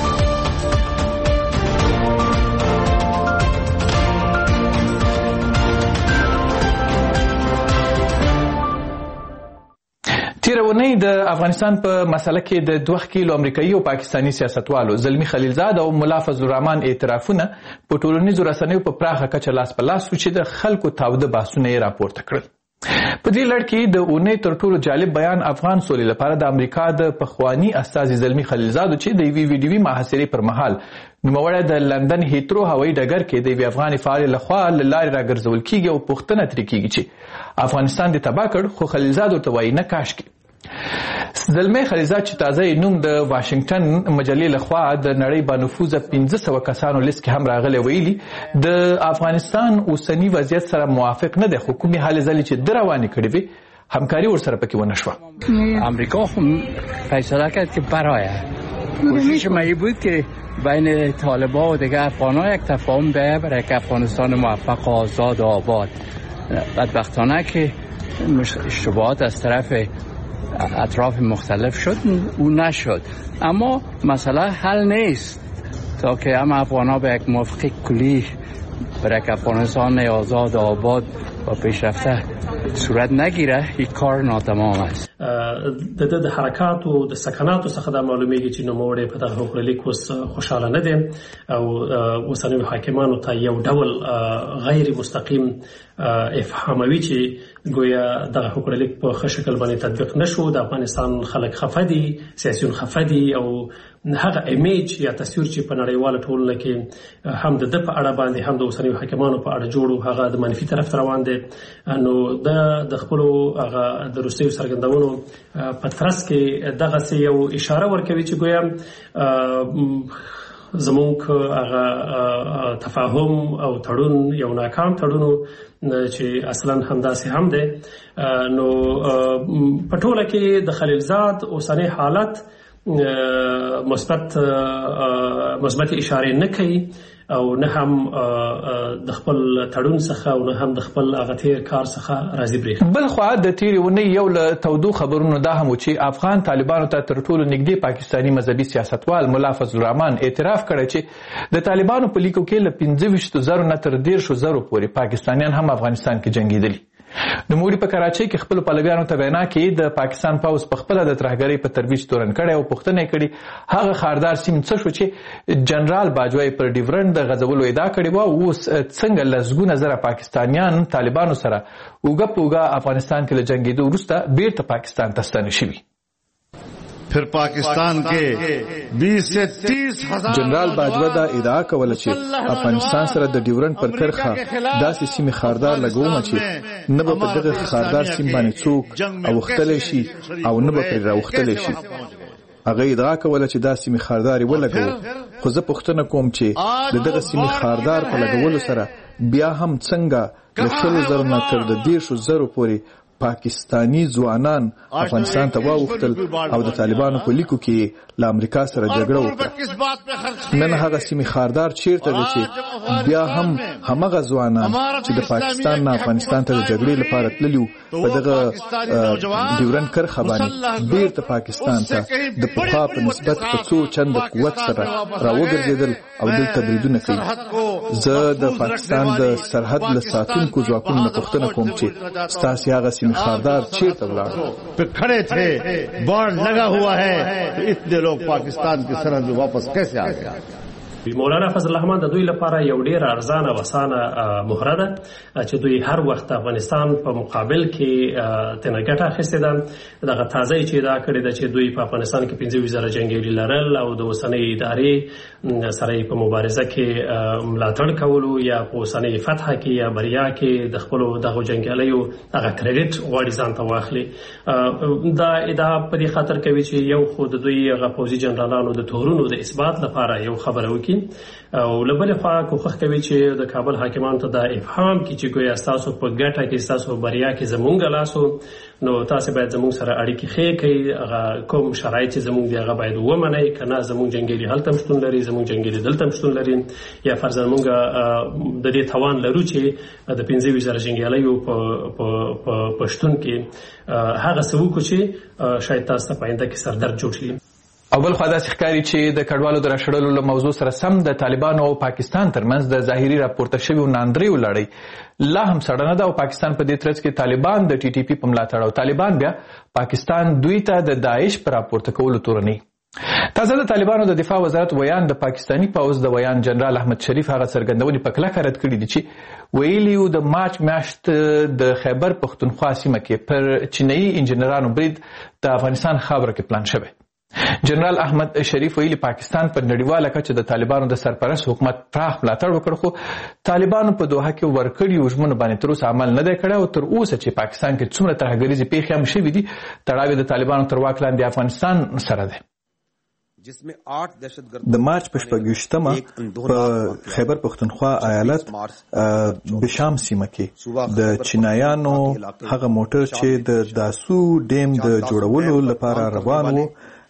تیرونی د افغانستان په مسله کې د 2 کیلو امریکایي او پاکستانی سیاستوالو زلمی خلیلزاد او ملا فضل الرحمن اعترافونه په ټولنیزو رسنیو په پراخه کچه لاس په لاس و چې د خلکو تاوده بحثونه یې راپورته کړل. په دې لړ کې د اونۍ تر ټولو جالب بیان افغان سولې لپاره د امریکا د پخوانی استازي زلمي خلیلزاد چې د یوې ویډیوي محاصرې پر مهال نوموړی د لندن هیترو هوایي ډګر کې د یوې افغاني فعال لخوا له لارې راګرځول کیږي او پوښتنه ترې کیږي چې افغانستان دې تباه کړ، خو خلیلزاد ورته وایي نه کاشکې. زلمی خلیلزاد چې تازه نوم د واشنگټن مجلې لخوا د نړۍ با نفوذه 1500 کسانو لیست کې هم راغلی، ویلي د افغانستان اوسنی وضعیت سره موافق نه دی، خو کومې هلې ځلې چې ده روانې کړې وې همکاري ورسره پکې ونه شوه. امریکا فیصله کرد که برایه کوشش ما این بود که بین طالبان و دیگه افغان‌ها یک تفاهم بیاید برای که افغانستان موفق و آزاد و آباد. بدبختانه که اشتباهات از طرف اطراف مختلف شد اون نشد، اما مسئله حل نیست تا که هم افغان‌ها به یک موافقه کلی برای که افغانستان آزاد و آباد و پیشرفته صورت نگیره، این کار ناتمام است. د حرکاتو د سکناتو څخه دا معلومیږي چې نوموړی په دغه حکم لیک اوس خوشاله نه دی او اوسنیو حاکمانو ته یو ډول غیر مستقیم افهاموي چې گویا دغه حکم لیک په ښه شکل باندې تطبیق نشو، د افغانستان خلک خفه دي، سیاسیون خفه دي او هغه امیج یا تصویر چې په نړیواله ټولنه کې هم د په اړه باندې هم د اوسنیو حاکمانو په اړه جوړو هغه د منفي طرف روان دي. نو د خپلو هغه د روسیو څرګندونو په ترڅ کې دغه څه یو اشاره ورکوي چې گویا زمونږ هغه تفاهم او تړون یو ناکام تړون چې اصلا همداسې هم دی. نو په ټوله کې د خلیلزاد اوسنی حالت مثبت اشاره نه کوي او نه هم د خپل تړون څخه او نه هم د خپل هغه تیر کار څخه راضي بریښي. بل خو د تیرې اونۍ یو له تودو خبرونو دا هم چې افغان طالبانو ته تر ټولو نږدې پاکستاني مذهبي سیاستوال ملا فضل الرحمن اعتراف کړی چې د طالبانو په لیکو کې له 25,000 نه تر 13,000 پورې پاکستانیان هم افغانستان کې جنګېدلي. نوموړي په کراچۍ کې خپل پلویانو ته وینا کې د پاکستان پوځ په خپل د ترهګرۍ په ترویج تورن کړی او پوښتنه کړې هغه خاردار سیم څه شو چې جنرال باجوای پر ډیورنډ د غځولو ادعا کړې و او څنګه لسګونه زره پاکستانیان طالبانو سره اوږه په اوږه افغانستان کې له جنګېدو وروسته بیرته پاکستان ته ستانه شوي. फिर पाकिस्तान के 20 से 30 हजार जनरल बाजवा دا ادعا کوله چې افغانستان سره د ډیورنډ پر کرخه داسې سیمې خاردار لګوم چې نه به په دغه خاردار سیم باندې څوک اوختلی شي او نه به پرې راوختلی شي. هغه ادعا کوله چې دا سیمې خاردار ولګو، خو زه پوښتنه کوم چې د دغه سیمې خاردار په لګولو سره بیا هم څنګه له 100,000 نه تر 13,000 پورې پاکستانی ځوانان افغانستان ته واوښتل او د طالبانو په لیکو کې له امریکا سره جګړه وکړه. نن هغه سیمې خاردار چیرته دی چې بیا هم همغه ځوانان چې د پاکستان نه افغانستان ته د جګړې لپاره تللي په دغه ډیورنډ کرښه باندې بیرته پاکستان ته د پخوا په نسبت په څو چنده قوت سره راوګرځېدل او دلته بریدونه کوي. زه د پاکستان د سرحد له ساتونکو ځواکونو نه پوښتنه کوم چې ستاسې هغه خاردار چیرته ولاړ पे खड़े थे, बाढ़ लगा हुआ है, तो इतने लोग पाकिस्तान की सरहद में वापस कैसे आ गया. مولانا فضل الرحمن د دوی لپاره یو ډیر ارزانه او اسانه مهره ده چې دوی هر وخت افغانستان په مقابل کې تنه ګټه اخیستې ده. دغه تازه چې دا کړی ده چې دوی په افغانستان کې 15,000 جنگیالي لرل او د اوسنۍ ادارې سره په مبارزه کې ملاتړ کولو یا په اوسنۍ فتح کې یا بریا کې د خپل دغه جنگیالیو هغه کریډټ غواړي ځان ته واخلي. دا ادعا په دې خاطر کوي چې یو خو د دوی هغه پوځي جنرالانو د تورونو د اثبات لپاره یو خبره وکړي او له بلې خوا کوښښ کوي چې د کابل حاکمانو ته دا افهام کړي چې ګویا ستاسو په ګټه کې ستاسو بریا کې زمونږ لاسو، نو تاسو باید زمونږ سره اړیکې ښې کړئ، هغه کوم شرایط چې زمونږ دی هغه باید ومنئ، که نه زمونږ جنګیالي هلته هم شتون لري، زمونږ جنګیالي دلته هم شتون لري، یا فرضاً موږ د دې توان لرو چې د 15,000 جنګیالیو په شتون کې هغه څه وکړو چې شاید تاسو ته په آینده کې سردرد جوړ شي. او بل خو داسې ښکاري چې د کډوالو د راښړلو له موضوع سره سم د طالبانو او پاکستان ترمنځ د ظاهري راپورته شویو ناندریو لړۍ لا هم سړه نه ده او پاکستان په دې ترڅ کې طالبان د TTP په ملاتړ او طالبان بیا پاکستان دوی ته د داعش پر راپورته کولو تورنوي. تازه د طالبانو د دفاع وزارت ویان د پاکستانی پوځ د ویان جنرال احمد شریف هغه څرګندونې په کلکه رد کړي دي چې ویلي وو د مارچ میاشت د خیبر پښتونخوا سیمه کې پر چینایي انجنیرانو برید د افغانستان خاوره کې پلان شوی. جنرال احمد شریف ویلي پاکستان په نړیواله کچه د طالبانو د سرپرست حکومت پراخ ملاتړ وکړ، خو طالبانو په دوحه کې ورکړي ژمنو باندې تر اوسه عمل نه دی کړی او تر اوسه چې پاکستان کې څومره ترهګریزې پیښې هم شوي دي تړاو د طالبانو تر واک لاندې افغانستان سره دی. د مارچ په 28 په خیبر پښتونخوا ایالت بشام سیمه کې د چینایانو هغه موټر چې د داسو ډیم د جوړولو لپاره روان وو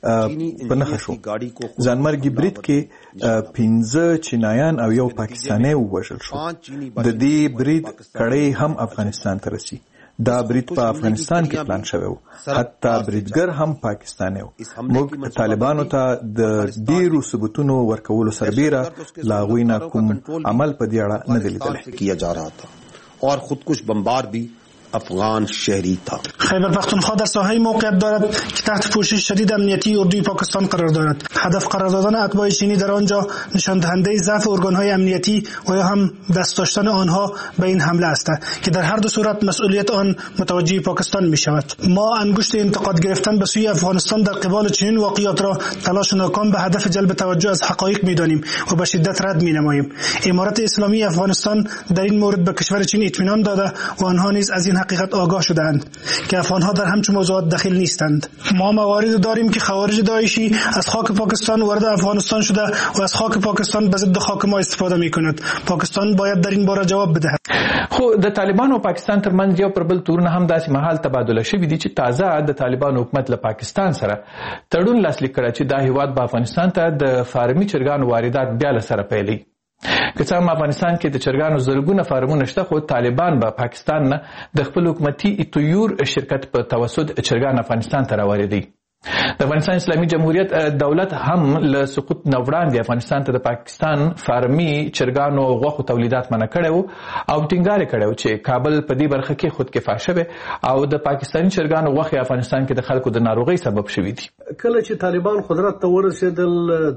په نښه شو. ځانمرګي برید کې 15 چینایان او یو پاکستانی ووژل شو. د دې برید کړۍ هم افغانستان ته رسي. دا برید په افغانستان کې پلان شوی و، حتی بریدګر هم پاکستانی و. موږ طالبانو ته د ډیرو ثبوتونو ورکولو سربیره لا هغوی نه کوم عمل په دې اړه نه دی لیدلی کیا جا رہا تھا اور خودکش بمبار بھی افغان شهری تا. خیبر پختونخوا در ساحه موقعیت دارد که تحت پوشش شدید امنیتی اردوی پاکستان قرار دارد. هدف قرار دادن اتباع چینی در آنجا نشان دهنده ضعف ارگانهای امنیتی و یا هم دست داشتن آنها به این حمله است که در هر دو صورت مسئولیت آن متوجه پاکستان می شود. ما انگشت انتقاد گرفتن به سوی افغانستان در قبال چنین واقعیات را تلاش ناکام به هدف جلب توجه از حقایق می دانیم و به شدت رد می نماییم. امارت اسلامی افغانستان در این مورد به کشور چین اطمینان داده و آنها نیز از این حقیقت آگاه شدند که افغانها در همچون موضوعات دخیل نیستند. ما مواردی داریم که خوارج داعشی از خاک پاکستان وارد افغانستان شده و از خاک پاکستان به ضد خاک ما استفاده می‌کند. پاکستان باید در این باره جواب بدهد. خو د طالبانو او پاکستان ترمنځ یو پر بل تورونه هم داسې مهال تبادله شوي دي چې تازه د طالبانو حکومت له پاکستان سره تړون لاسلیک کړی چې دا هیواد به افغانستان ته د فارمي چرګانو واردات بیا له سره پیلوي. که څه هم افغانستان کې د چرګانو زرګونه فارمونه شته، خو طالبان به پاکستان نه د خپل حکومتي ایتویور شرکت په توسط چرګان افغانستان ته راوړي. د افغانستان اسلامي جمهوریت دولت هم له سقوط نه وړاندې افغانستان ته د پاکستان فارمي چرګانو او غوښو تولیدات منع کړی و او ټینګار یې کړی و چې کابل په دې برخه کې خودکفا شوی او د پاکستاني چرګانو غوښې افغانستان کې د خلکو د ناروغۍ سبب شوي دي. کله چې طالبان قدرت ته ورسېدل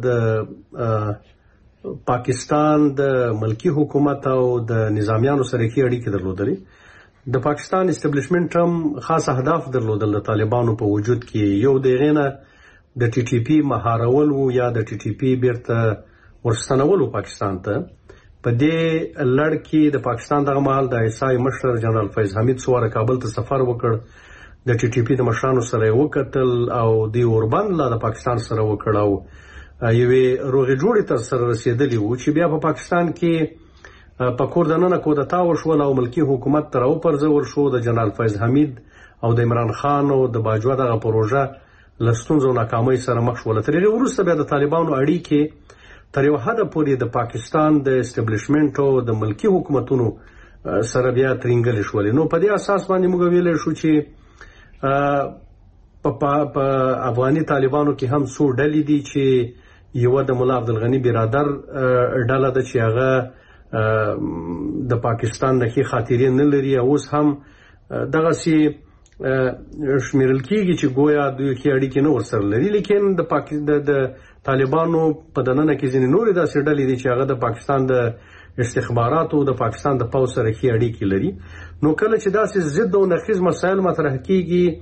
د پاکستان د ملکی حکومت او د نظامیانو سره کې اړیکې درلودلې. د پاکستان اسټابلیشمنت هم خاص اهداف درلودل د طالبانو په وجود کې. یو دغه نه د ټي ټي پی مهارول وو یا د ټي ټي پی بیرته ورستنولو پاکستان ته. په دې لړ کې د پاکستان دغه مهال د ایسای مشر جنرال فیض حمید سواره کابل ته سفر وکړ. د ټي ټي پی د مشرانو سره وکتل او د اوربند لا د پاکستان سره وکړ او یوې روغې جوړې تر سره رسېدلې وو چې بیا په پاکستان کې په کور دننه کودتا وشول او ملکی حکومت ته راوپرځول شو. د جنرال فیض حمید او د عمران خان او د باجوه دغه پروژه له ستونزو ناکامۍ سره مخ شول. تر هغې وروسته بیا د طالبانو اړیکې تر یو حده پورې د پاکستان د اسټابلیشمنټ او د ملکی حکومتونو سره بیا ترینګلې شولې. نو په دې اساس باندې موږ ویلی شو چې په افغاني طالبانو کې هم څو ډلې دي چې یو د مولا عبدالغني برادر ډله ده چې هغه د پاکستان د خاطرې نه لري او اوس هم دغسې شمیرل کېږي چې گویا دوی کې اړیکې نه ورسره لري. لیکن د طالبانو په دننه کې ځینې نورې داسې ډلې دي چې هغه د پاکستان د استخباراتو د پاکستان د پوځ سره ښې اړیکې لري. نو کله چې داسې ضد او نقیض مسایل مطرح کېږي،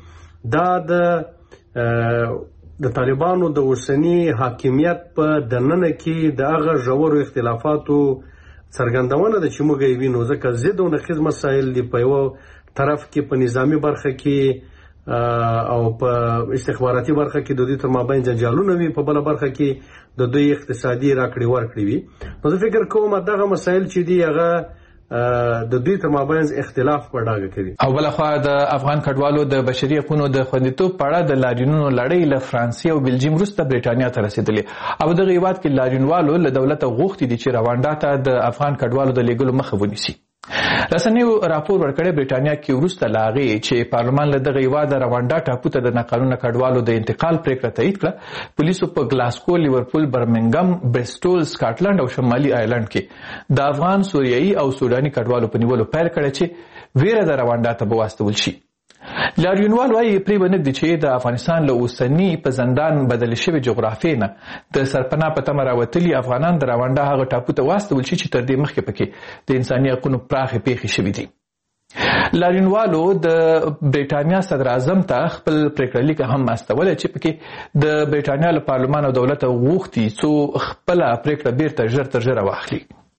دا د طالبانو د اوسني حاکمیت په دننه کې د هغه ژورو اختلافاتو څرګندونه ده چې موږ یې وینو. ځکه ضد او نقیض مسایل دي، په یو طرف کې په نظامی برخه کې او په استخباراتي برخه کې د دوی تر مابین جنجالونه وي، په بله برخه کې د دوی اقتصادي راکړې ورکړې وي. نو زه فکر کوم دغه مسایل چې دي هغه د دوی تر مابین اختلاف په ډاګه کوي. او بلخوا د افغان کډوالو د بشري حقوقو د خوندیتوب په اړه د لاریونونو لړۍ له فرانسې او بلجیم وروسته برېټانیا ته رسېدلې او دغه هیواد کې لاریونوالو له دولته غوښتي دي چې روانډا ته د افغان کډوالو د لیږلو مخه ونیسي. رسنیو راپور ورکړی برېټانیا کې وروسته له هغې چې پارلمان له دغه هیواد روانډا ټاپو ته د ناقانونه کډوالو د انتقال پرېکړه تایید کړه. پولیسو په ګلاسکو، لیورپول، برمنګم، برسټول، سکاټلند او شمالي آیرلند کې د افغان، سوریایي او سوداني کډوالو په نیولو پیل کړی چې ویره د روانډا ته به واستول شي. لاریونوال وايي پرې به نږدي چې د افغانستان له اوسني په زندان بدل شوي جغرافیې نه د سرپناه په تمه راوتلي افغانان د راونډا هغه ټاپو ته واستول شي چې تر دې مخکې پکې د انساني حقونو پراخې پیښې شوي دي. لاریونوالو د برېټانیا صدر اعظم ته خپل پریکړلیک هم استولی چې پکې د برېټانیا له پارلمان او دولت غوښتي څو خپله پریکړه بیرته ژر تر ژره واخلي.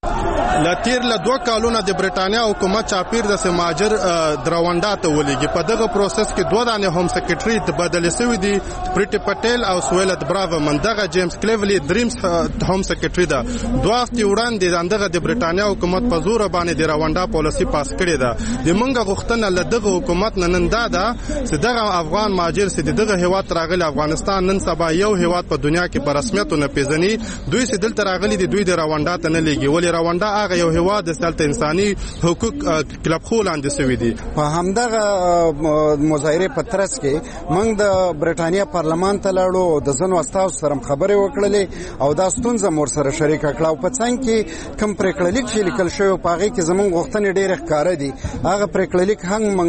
لتیر له 2 کالونو د برېټانیا حکومت چاپیر د سماجر دراونډا ته ولېږي. په دغه پروسس کې 2 دانې هوم سیکریټري بدلې شوي دي، پریټي پټیل او سویلت براو. دغه جیمز کلیولي دریمز هوم سیکریټري ده. 2 هفتې وړاندې دغه د برېټانیا حکومت په زور باندې د راونډا پالیسي پاس کړې ده. د منګه غوښتنه له دغه حکومت نن دا ده چې دغه افغان مهاجر چې دغه هیواد راغلي افغانستان نن سبا یو هیواد په دنیا کې په رسمیت نه پیژني. دوی چې دلته راغلي دي دوی د راونډا ته نه لېږي، ولې راونډا هغه یو هیواد د سلطه انساني حقوق کلب خو لاندې شوی دی. په همدغه مظاهره په ترڅ کې موږ د برېټانیا پارلمان ته لاړو، د ځینو استازو سره خبرې وکړلې او دا ستونزه مور سره شریکه کړه. او په څنګ کې کوم پریکړلیک چې لیکل شوی په هغې کې زموږ غوښتنې ډېرې ښکاره دي. هغه پریکړلیک هم موږ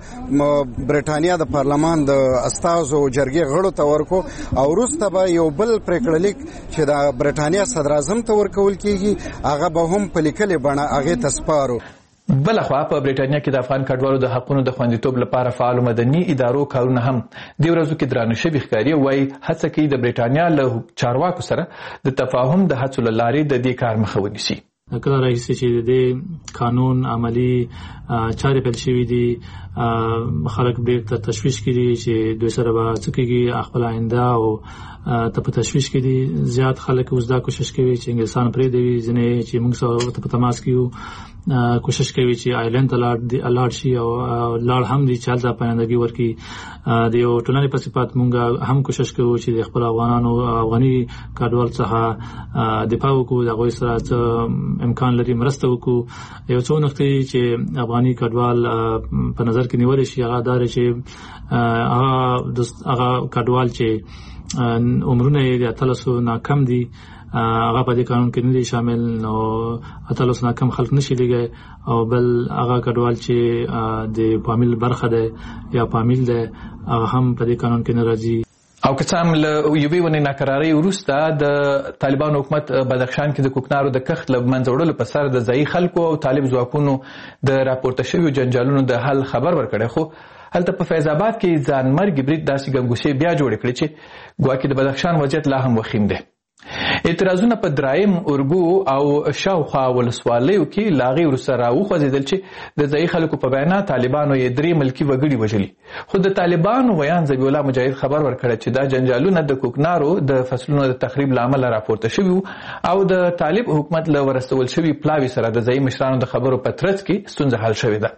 د برېټانیا د پارلمان د استازو جرګې غړو ته ورکو او وروسته به یو بل پریکړلیک چې د برېټانیا صدر اعظم ته ورکول کېږي هغه به هم په لیکلې بڼه هغې ته سپارو. بلخوا په برېټانیا کې د افغان کډوالو د حقونو د خوندیتوب لپاره فعالو مدني ادارو کارونه هم د ورځو کې درانه شوي ښکاري. وایي هڅه کوي د برېټانیا له چارواکو سره د تفاهم د هڅو له لارې د دې کار مخه ونیسي. کله راهیسې چې د قانون عملی چارې پیل شوي دي، خلک بیرته تشویش کړي چې دوی سره به څه کېږي، خپل آینده او ته په تشویش کې دي. زیات خلک اوس دا کوشش کوي چې انګلستان پرېږدي، ځینې چې موږ سره په تماس کې یو کوشش کوي چې آیلند ته لاړ شي او لاړ هم دي چې هلته پایندګي ورکړي. د یو ټولنې په صفت موږ هم کوشش کوو چې د خپل افغانانو افغاني کډوال څخه دفاع وکړو، د هغوی سره څه امکان لري مرسته وکړو. یو څو نقطې چې افغاني کډوال په نظر کې نیول شي هغه دا چې هغه کډوال چې عمرونه یې د 18 نه کم دي هغه په دې قانون کې نه دي شامل، نو 18 نه کم خلک نشي لګي. او بل هغه کډوال چې د فامیل برخه ده یا فامیل ده هغه هم په دې قانون کې نه راځي. او که څه هم له یوې ونې ناکرارۍ وروسته د طالبانو حکومت بدخشان کې د کوکنارو د کښت له منځه وړلو په سر د ځایي خلکو او طالب ځواکونو د راپورته شویو جنجالونو د حل خبر ورکړی. خو هلته په فیض آباد کې ځانمرګي برید داسې ګنګوسې بیا جوړې کړې چې ګواکې د بدخشان وضعیت لا هم وخیم دی. اعتراضونه په درایم، اورګو او شاوخوا ولسوالیو کې لا هغې وروسته راوخوځېدل چې د ځایي خلکو په وینا طالبانو یې 3 ملکي وګړي وژلي. خو د طالبانو ویان ذبیح الله مجاهد خبر ورکړی چې دا جنجالونه د کوکنارو د فصلونو د تخریب له امله راپورته شوي او د طالب حکومت له ورستول شوي پلاوي سره د ځایي مشرانو د خبرو په ترڅ کې ستونزه حل شوې ده.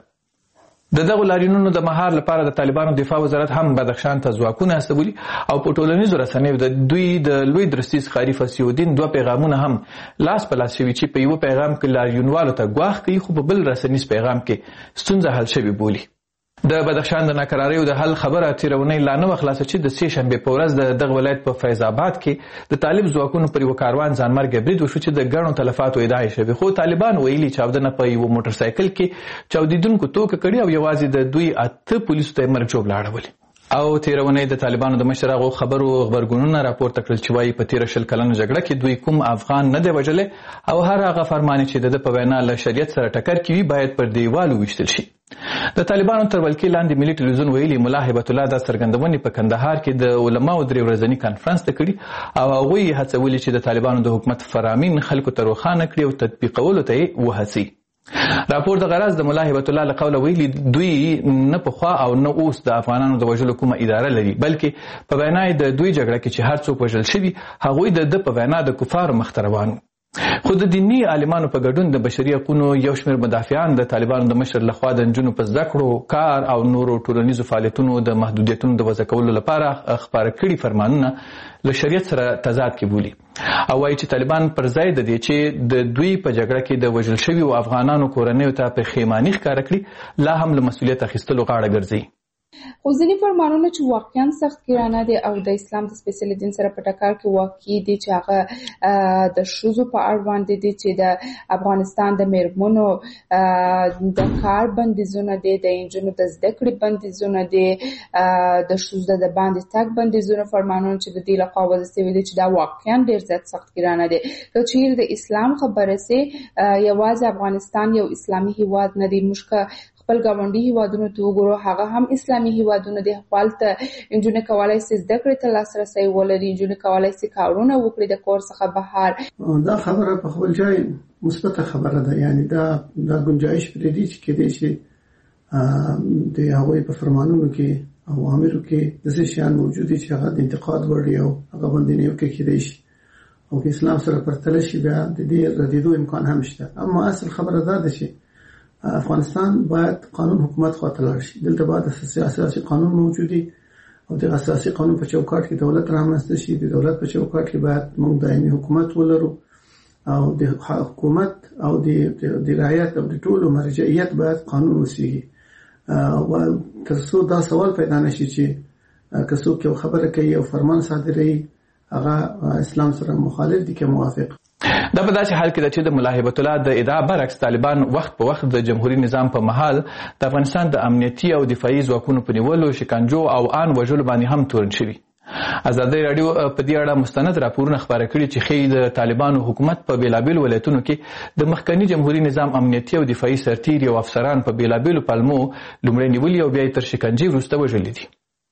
د دغو لاریونونو د مهار لپاره د طالبانو دفاع وزارت هم بدخشان ته ځواکونه استولي او په ټولنیزو رسنیو د دوی د لوی درستیز ښکاري فصیح الدین 2 پیغامونه هم لاس په لاس شوي چې په یوه پیغام کې لاریونوالو ته ګواښ کوي، خو په بل رسنیز پیغام کې ستونزه حل شوې بولي. د بدخشان د ناکراریو د حل خبره تېره اونۍ لا نه وه خلاصه چې د 3 شنبې په ورځ د دغه ولایت په فیض آباد کې د طالب ځواکونو پر یوه کاروان ځانمرګی برید وشو چې د ګڼو تلفاتو ادعا یې شوې. خو طالبان ویلي چاودنه په یوه موټر سایکل کې چاودیدونکو توکه کړې او یوازې د دوی 8 پولیسو ته یې مرګ ژوبله اړولې. او تېره اونۍ د طالبانو د مشر هغو خبرو غبرګونونه راپورته کړل چې وایي په تېره 20 کلنه جګړه کې دوی کوم افغان نه دی وژلی او هر هغه فرمانې چې د ده په وینا له شریعت سره ټکر کوي باید پر دیوال وویشتل شي. د طالبانو تر ولکې لاندې ملي ټلویزیون ویلي ملا هیبت الله دا څرګندونې په کندهار کې د علماو 3 ورځني کانفرنس ته کړي او هغوی هڅولي چې د طالبانو د حکومت فرامین خلکو ته روښانه کړي او تطبیقولو ته یې وهڅي. راپور د غرض د ملا هیبت الله له قوله ویلي دوی نه پخوا او نه اوس د افغانانو د وژلو کومه اداره لري، بلکې په وینا د دوی جګړه کې چې هر څوک وژل شوي هغوی د ده په وینا د کفارو مخته روان. خو د دیني عالمانو په ګډون د بشري حقونو یو شمېر مدافعان د طالبانو د مشر لخوا د نجونو په زده کړو، کار او نورو ټولنیزو فعالیتونو د محدودیتونو د وضع کولو لپاره خپاره کړي فرمانونه له شریعت سره تضاد کې بولي او وایي چې طالبان پر ځای د دې چې د دوی په جګړه کې د وژل شویو افغانانو کورنیو ته پښیماني ښکاره کړي لا هم له مسؤلیت اخیستلو غاړه ګرځي. خو ځینې فرمانونه چې واقعا سخت ګرانه دي او د اسلام د سپیشل دین سره په ټکر کې واقع دي چې هغه د ښځو په اړه باندې دي چې د افغانستان د میرمنو د کار بندیزونه دي، د انجونو د زده کړې بندیزونه دي، د ښځو د باندې تګ بندیزونه فرمانونه چې د دې لخوا وضع شوي دي چې دا واقعا ډېر زیات سخت ګرانه دي. که چیرې د اسلام خبره سي یوازې افغانستان یو اسلامي هیواد نه دی، موږ خپل ګاونډي هیوادونو ته وګورو، هغه هم اسلامي هیوادونه دي. خپلته انجونې کولای شي زده کړې ته لاسرسی ولري، انجونې کولای شي کارونه وکړي د کور څخه بهر. دا خبره په خپل ځای مثبت خبره ده، یعنی دا گنجائش پرې دي چې کېدای شي د هغوی په فرمانونو کې او اوامرو کې داسې شیان موجود دي چې هغه د انتقاد وړ او هغه باندې نیو کې کېدای شي او که اسلام سره پرتله شي بیا د دې ردېدو امکان هم شته. اما اصل خبره دا ده چې افغانستان باید قانون حکومت خواته لاړ شي. دلته باید اساسي قانون موجودي او د اساسي قانون په چوکاټ کې دولت رامنځته شي. د دولت په چوکاټ کې باید موږ دایمي حکومت ولرو او د حکومت او د رعایت او د ټولو مرجعیت باید قانون وسیږي. او تر څو دا سوال پیدا نشي چې که څوک یو خبره کوي او فرمان صادروي هغه اسلام سره مخالف دي که موافق. دا په داسې حال کې ده چې د ملا هیبت الله د ادعا برعکس طالبان وخت په وخت د جمهوریت نظام په محل د افغانستان د امنیتي او دفاعي ځواکونو په نیولو، شکنجو او آن وژلو باندې هم تورن شوي. ازادي رادیو په دې اړه مستند راپورونه خپاره کړي چې ښیي د طالبانو حکومت په بیلابیلو ولایتونو کې د مخکني جمهوریت نظام امنیتي او دفاعي سرتیري او افسران په بیلابیلو پلمو لومړی نیولي او بیا یې تر شکنجې وروسته وژلي دي.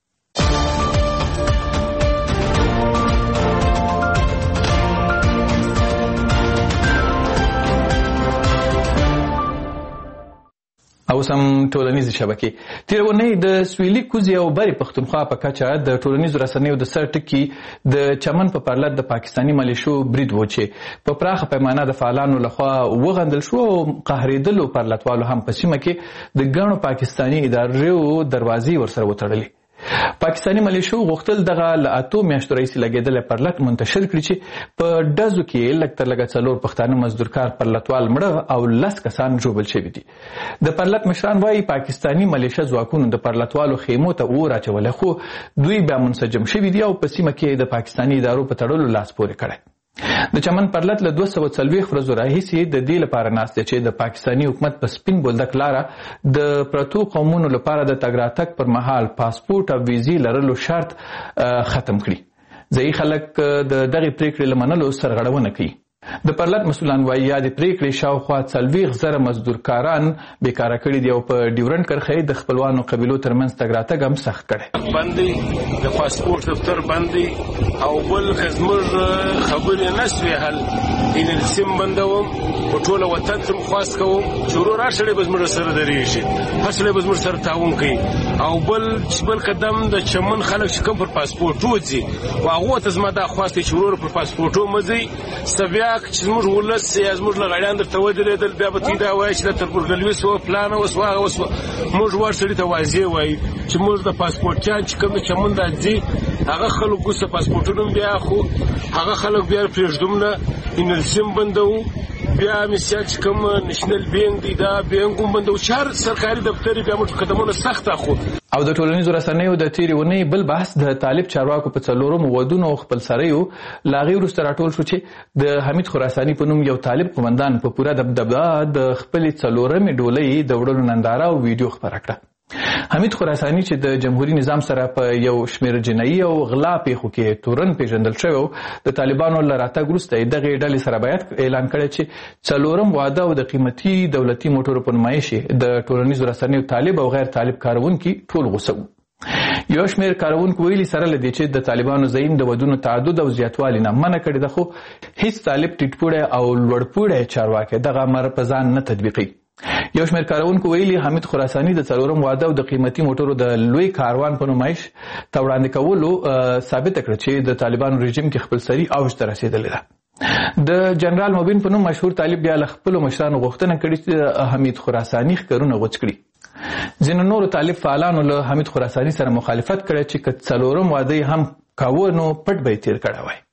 او سم ټولنیزې شبکې تیر ونې د سویلي کوزي او بری پښتونخوا په کچه د ټولنیزو رسنیو د سر ټکی د چمن په پرلط د پاکستانی ملیشو برید و چې په پراخه پیمانه د فعالانو لخوا وغندل شو او قهرېدلو پرلطوالو هم په سیمه کې د ګڼو پاکستانی ادارو دروازې ورسره وتړلې. پاکستانی ملیشو غوښتل دغه له 8 میاشتو راهیسې لګېدلی پرلط منتشر کړي چې په ډزو کې لږ تر لږه 4 پښتانه مزدورکار پرلطوال مړه او 10 کسان ژوبل شوي دي. د پرلط مشران وایي پاکستانی ملیشه ځواکونو د پرلطوالو خیمو ته اور اچولی، خو دوی بیا منسجم شوي دي او په سیمه کې د پاکستانی ادارو په تړلو لاس پورې کړی. د چمن پرلط له 240 ورځو راهیسې د دې لپاره ناست دی چې د پاکستانی حکومت په سپین بولدک لاره د پرتو قومونو لپاره د تګ راتګ پر مهال پاسپورت او ویزې لرلو شرط ختم کړي. ځایي خلک د دغې پریکړې له منلو سرغړونه کوي. د پرلط مسؤلان وایي یا د پریکړې شاوخوا 40,000 مزدورکاران بیکاره کړي دي او په ډیورنډ کرښې د خپلوانو قبیلو ترمنځ تګ راتګ هم سخت کړی. باندې د پاسپورت دفتر باندې او بل زموږ خبرې نشوي حل ان سیم بندوم په ټوله وطن ته خواست کوم چې ورور راشړې به زموږ سره درېږي، هڅه به زموږ سره تعاون کوي او بل قدم د چمن خلک چې کوم پر پاسپورت وځي او هغه ته زما دا خواست چې ورور پر پاسپورت وځي سبیا چې زموږ ولس یا زموږ لغړیان درته ودرېدل بیا به تی دا وایي چې د تربورګلوي سو پلان اوس هغه اوس موږ ور سړي ته واضح وایي چې موږ د پاسپورټیان چې کوم چمن راځي هغه خلکو څه پاسپورټونه بیا خو هغه خلک بیا پرېږدم نه ان سیم بندو بیا مسیا چې کوم نېشنل بینک دی دا بینک هم بندو چار سرکاري دفتر بیا موږ قدمونه سخت اخو. او د ټولنیزو رسنیو د تیرې ونې بل بحث د طالب چارواکو په 4 ودونو خپل سریو لاغي وروسته راټول شو چې د حمید خراساني په نوم یو طالب قومندان په پوره دبدبه د خپل 4مې ډولۍ د وړلو ننداره او ویډیو خپره کړه. حمید خراساني چې د جمهوریت نظام سره په یو شمېر جنایي او غلا پیښو کې تورن پیژندل شوی د طالبانو له راتګ وروسته دغې ډلې سره باید اعلان کړی چې 4م واده او د قیمتي دولتي موټرو په نمایش د ټولنیزو رسنیو طالب او غیر طالب کاروونکي ټول غوسه وو. یو شمېر کاروونکو ویلي سره له دې چې د طالبانو زعیم د ودونو تعدد او زیاتوالي نه منع کړې ده، خو هیڅ طالب ټیټپوړی او لوړپوړی چارواکی دغه امر په ځان نه تطبیقوي. یو شمېر کاروونکو ویلي حمید خراساني د 4م واده او د قیمتي موټرو د لوی کاروان په نمایش ته وړاندې کولو ثابته کړه چې د طالبانو رژیم کې خپلسري اوج ته رسېدلې ده. د جنرال مبین په نوم مشهور طالب بیا له خپلو مشرانو غوښتنه کړې چې حمید خراساني ښکرونه غوڅ کړي. ځینو نورو طالب فعالانو له حمید خراساني سره مخالفت کړی چې که 4م واده هم کاوه نو پټ به یې تېر کړی وای.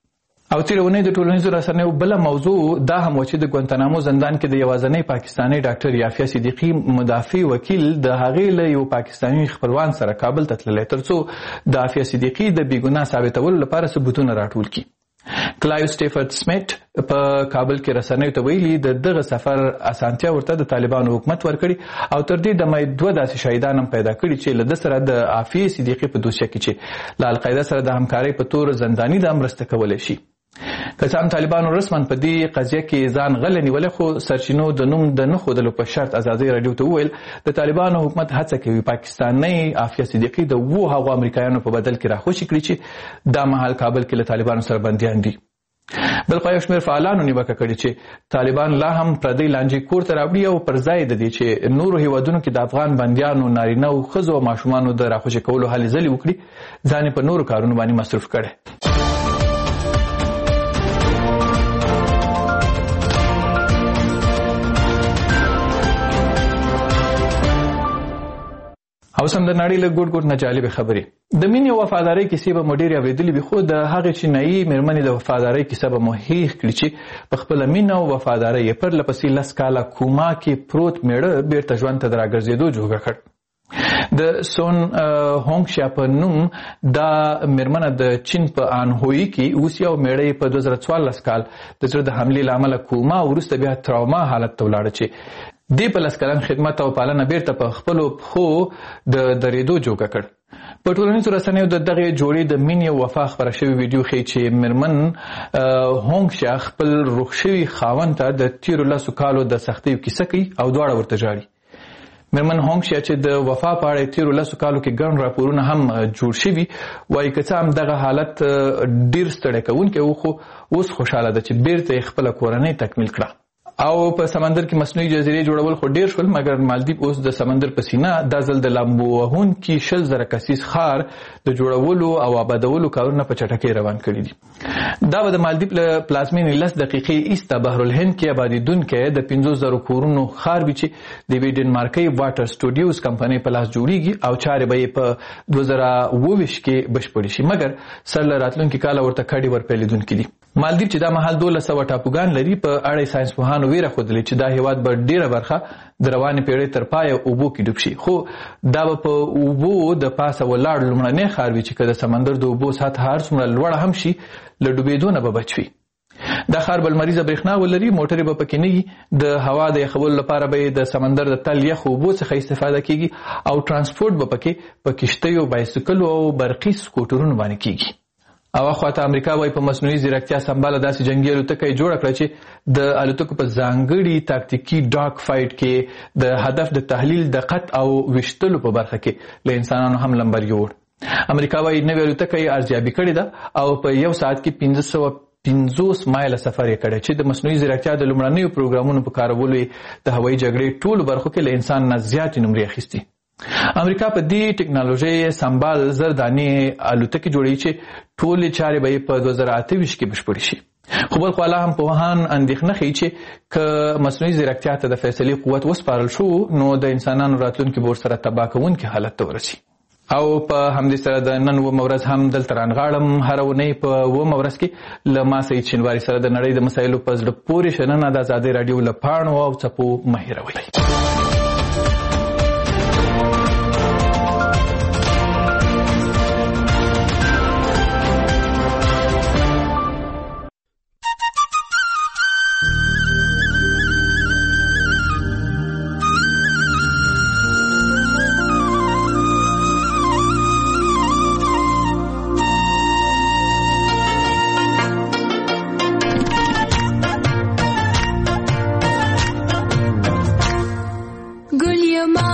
او تیرونی د ټولنیزو رسنیو بل موضوع دا هم و چې د ګوانتانامو زندان کې د یوازنی پاکستانی ډاکټر یافیه صدیقی مدافع وکیل د هغې له یو پاکستانی خپلوان سره کابل ته تللی ترڅو د یافیه صدیقی د بیګناه ثابتولو لپاره ثبوتونه راټول کړي. کلایو سټیفورد سمیت په کابل کې رسنیو ته ویلي د دغه سفر اسانتیا ورته د طالبانو حکومت ورکړي او تر دې دمه دوه داسې شهیدان هم پیدا کړي چې له ده سره د یافیه صدیقی په دوسیه کې چې له القاعده سره د همکارۍ په تور زنداني د مرسته کولی شي. که څه هم طالبانو رسما په دې قضیه کې ځان غلی نیولی خو سرچینو د نوم د نه ښودلو په شرط ازادۍ راډیو ته وویل د طالبانو حکومت هڅه کوي پاکستاني یافیه صدیقی د هغو امریکایانو په بدل کې راخوشي کړي چې دا مهال کابل کې له طالبانو سره بندیان دي. بل خو یو شمېر فعالانو نیوکه کړې چې طالبان لا هم پردی لانجې کور ته راوړي او پر ځای د دې چې نورو هیوادونو کې د افغان بندیانو نارینه او ښځو او ماشومانو د راخوشي کولو هلې ځلې وکړي ځان په نورو کارونو باندې مصروف کړي. او سم د نړۍ له ګوټ ګوټ نه جالبې خبرې. د مینې او وفادارۍ کیسې به مو ډېرې اورېدلې وي خو د هغې چینایي مېرمنې د وفادارۍ کیسه به مو هېښ کړي چې په خپله مینه او وفادارۍ یې پرله پسې 10 کاله کوما کې پروت مېړه بېرته ژوند ته د راګرځېدو جوګه کړ. د سون هونګ شیا په نوم دا مېرمنه د چین په آنهویي کې اوسي او مېړه یې په 2014 کال د زړه د حملې له امله کوما وروسته بیا تراوما حالت ته ولاړه چې دې په 10 کلن خدمت او پالنه بیرته په خپلو پښو د درېدو جوګه کړ. په ټولنیزو رسنیو د دغې جوړې د مینې او وفا خپره شوې ویډیو ښیي چې مېرمن هونګ شیا خپل روغ شوي خاوند ته د تېرو 10 کالو د سختیو کیسه کوي او دواړه ورته ژاړي. مېرمن هونګ شیا چې د وفا په اړه تېرو 10 کالو کې ګڼ راپورونه هم جوړ شوي وایي که څه هم دغه حالت ډېر ستړی کوونکی و خو اوس خوشحاله ده چې بیرته یې خپله کورنۍ تکمیل کړه. او په سمندر کې مصنوعي جزیرې جوړول خو ډیر شول مګر مالدیپ اوس د سمندر په سینه دا ځل د لامبو وهونکي 60,000 کسیز ښار د جوړولو او آبادولو کارونه په چټکۍ روان کړي دي. دا به د مالدیپ له پلازمینې 10 دقیقې ایسته بحر الهند کې آبادېدونکی د 50,000 کورونو ښار وي چې د یوې ډنمارکۍ واټر سټوډیوز کمپنۍ په لاس جوړیږي او چارې به یې په 2022 کې بشپړې شي مګر سر له راتلونکي کاله ورته کډې ورپیلېدونکي دي. مالدیپ چې دا مهال 1200 ټاپوګان لري په اړه ساینسپوهانو ویره ښودلې چې دا هیواد به ډیره برخه د روانې پیړۍ تر پایه اوبو کې ډوب شي خو دا به په اوبو د پاسه ولاړ لومړنی ښار وي چې که د سمندر د اوبو سطحه هر څومره لوړه هم شي له ډوبېدو نه به بچ وي. دا ښار به لمریزه برېښنا ولري موټرې به پکې نه وي د هوا د یخولو لپاره به د سمندر د تل یخ اوبو څخه استفاده کیږي او ترانسپورټ به پکې په کښتیو بایسکلو او برقي سکوټرونو باندې کیږي. او خواته امریکا وایي په مصنوعي ځیرکتیا سمباله داسې جنګي الوتکه یې جوړه کړه چې د الوتکو په ځانګړي تاکتیکي ډاګ فایټ کې د هدف د تحلیل دقت او ویشتلو په برخه کې له انسانانو هم لمبر یوړ. امریکا وایي نوې الوتکه یې ارزیابي کړې ده او په یو ساعت کې 550 مایله سفر یې کړی چې د مصنوعي ځیرکتیا د لومړنیو پروګرامونو په کارولو د هوایي جګړې ټولو برخو کې له انسان نه زیاتې نمرې اخیستي. امریکا په دې ټکنالوژۍ سمبال زر دانې الوتکې جوړوي چې ټولې چارې به یې په 2028 کې بشپړې شي. خو بل خوا لا هم پوهان اندېښنه ښیي چې که مصنوعي ځیرکتیا ته د فیصلې قوت وسپارل شو نو د انسانانو راتلونکي به ورسره تباه کوونکي حالت ته ورسي. او په همدې سره د نن 9 ورځ هم دلته رانغاړم. هره اونۍ په 9 ورځ کې له ما سعید شینواري سره د نړۍ د مسایلو په زړه پورې شننه د ازادۍ راډیو له پاڼو او څپو مه هېروئ. Gul yama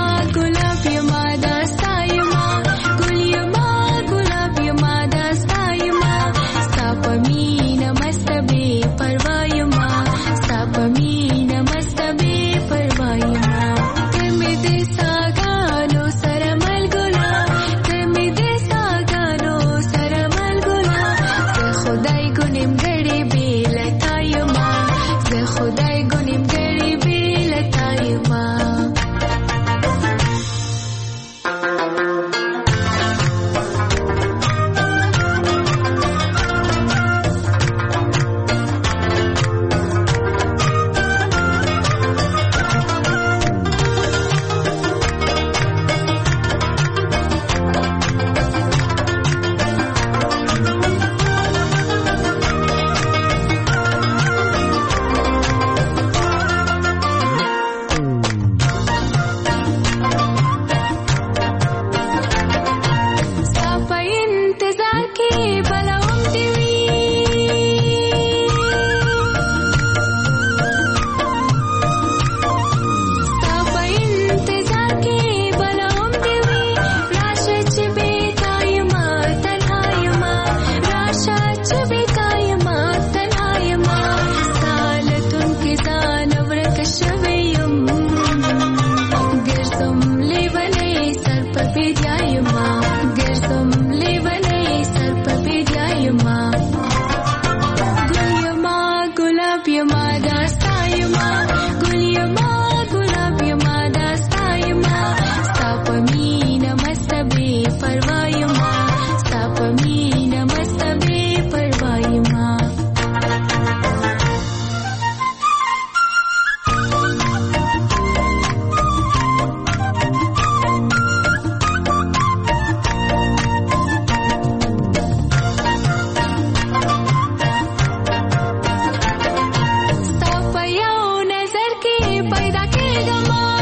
زمان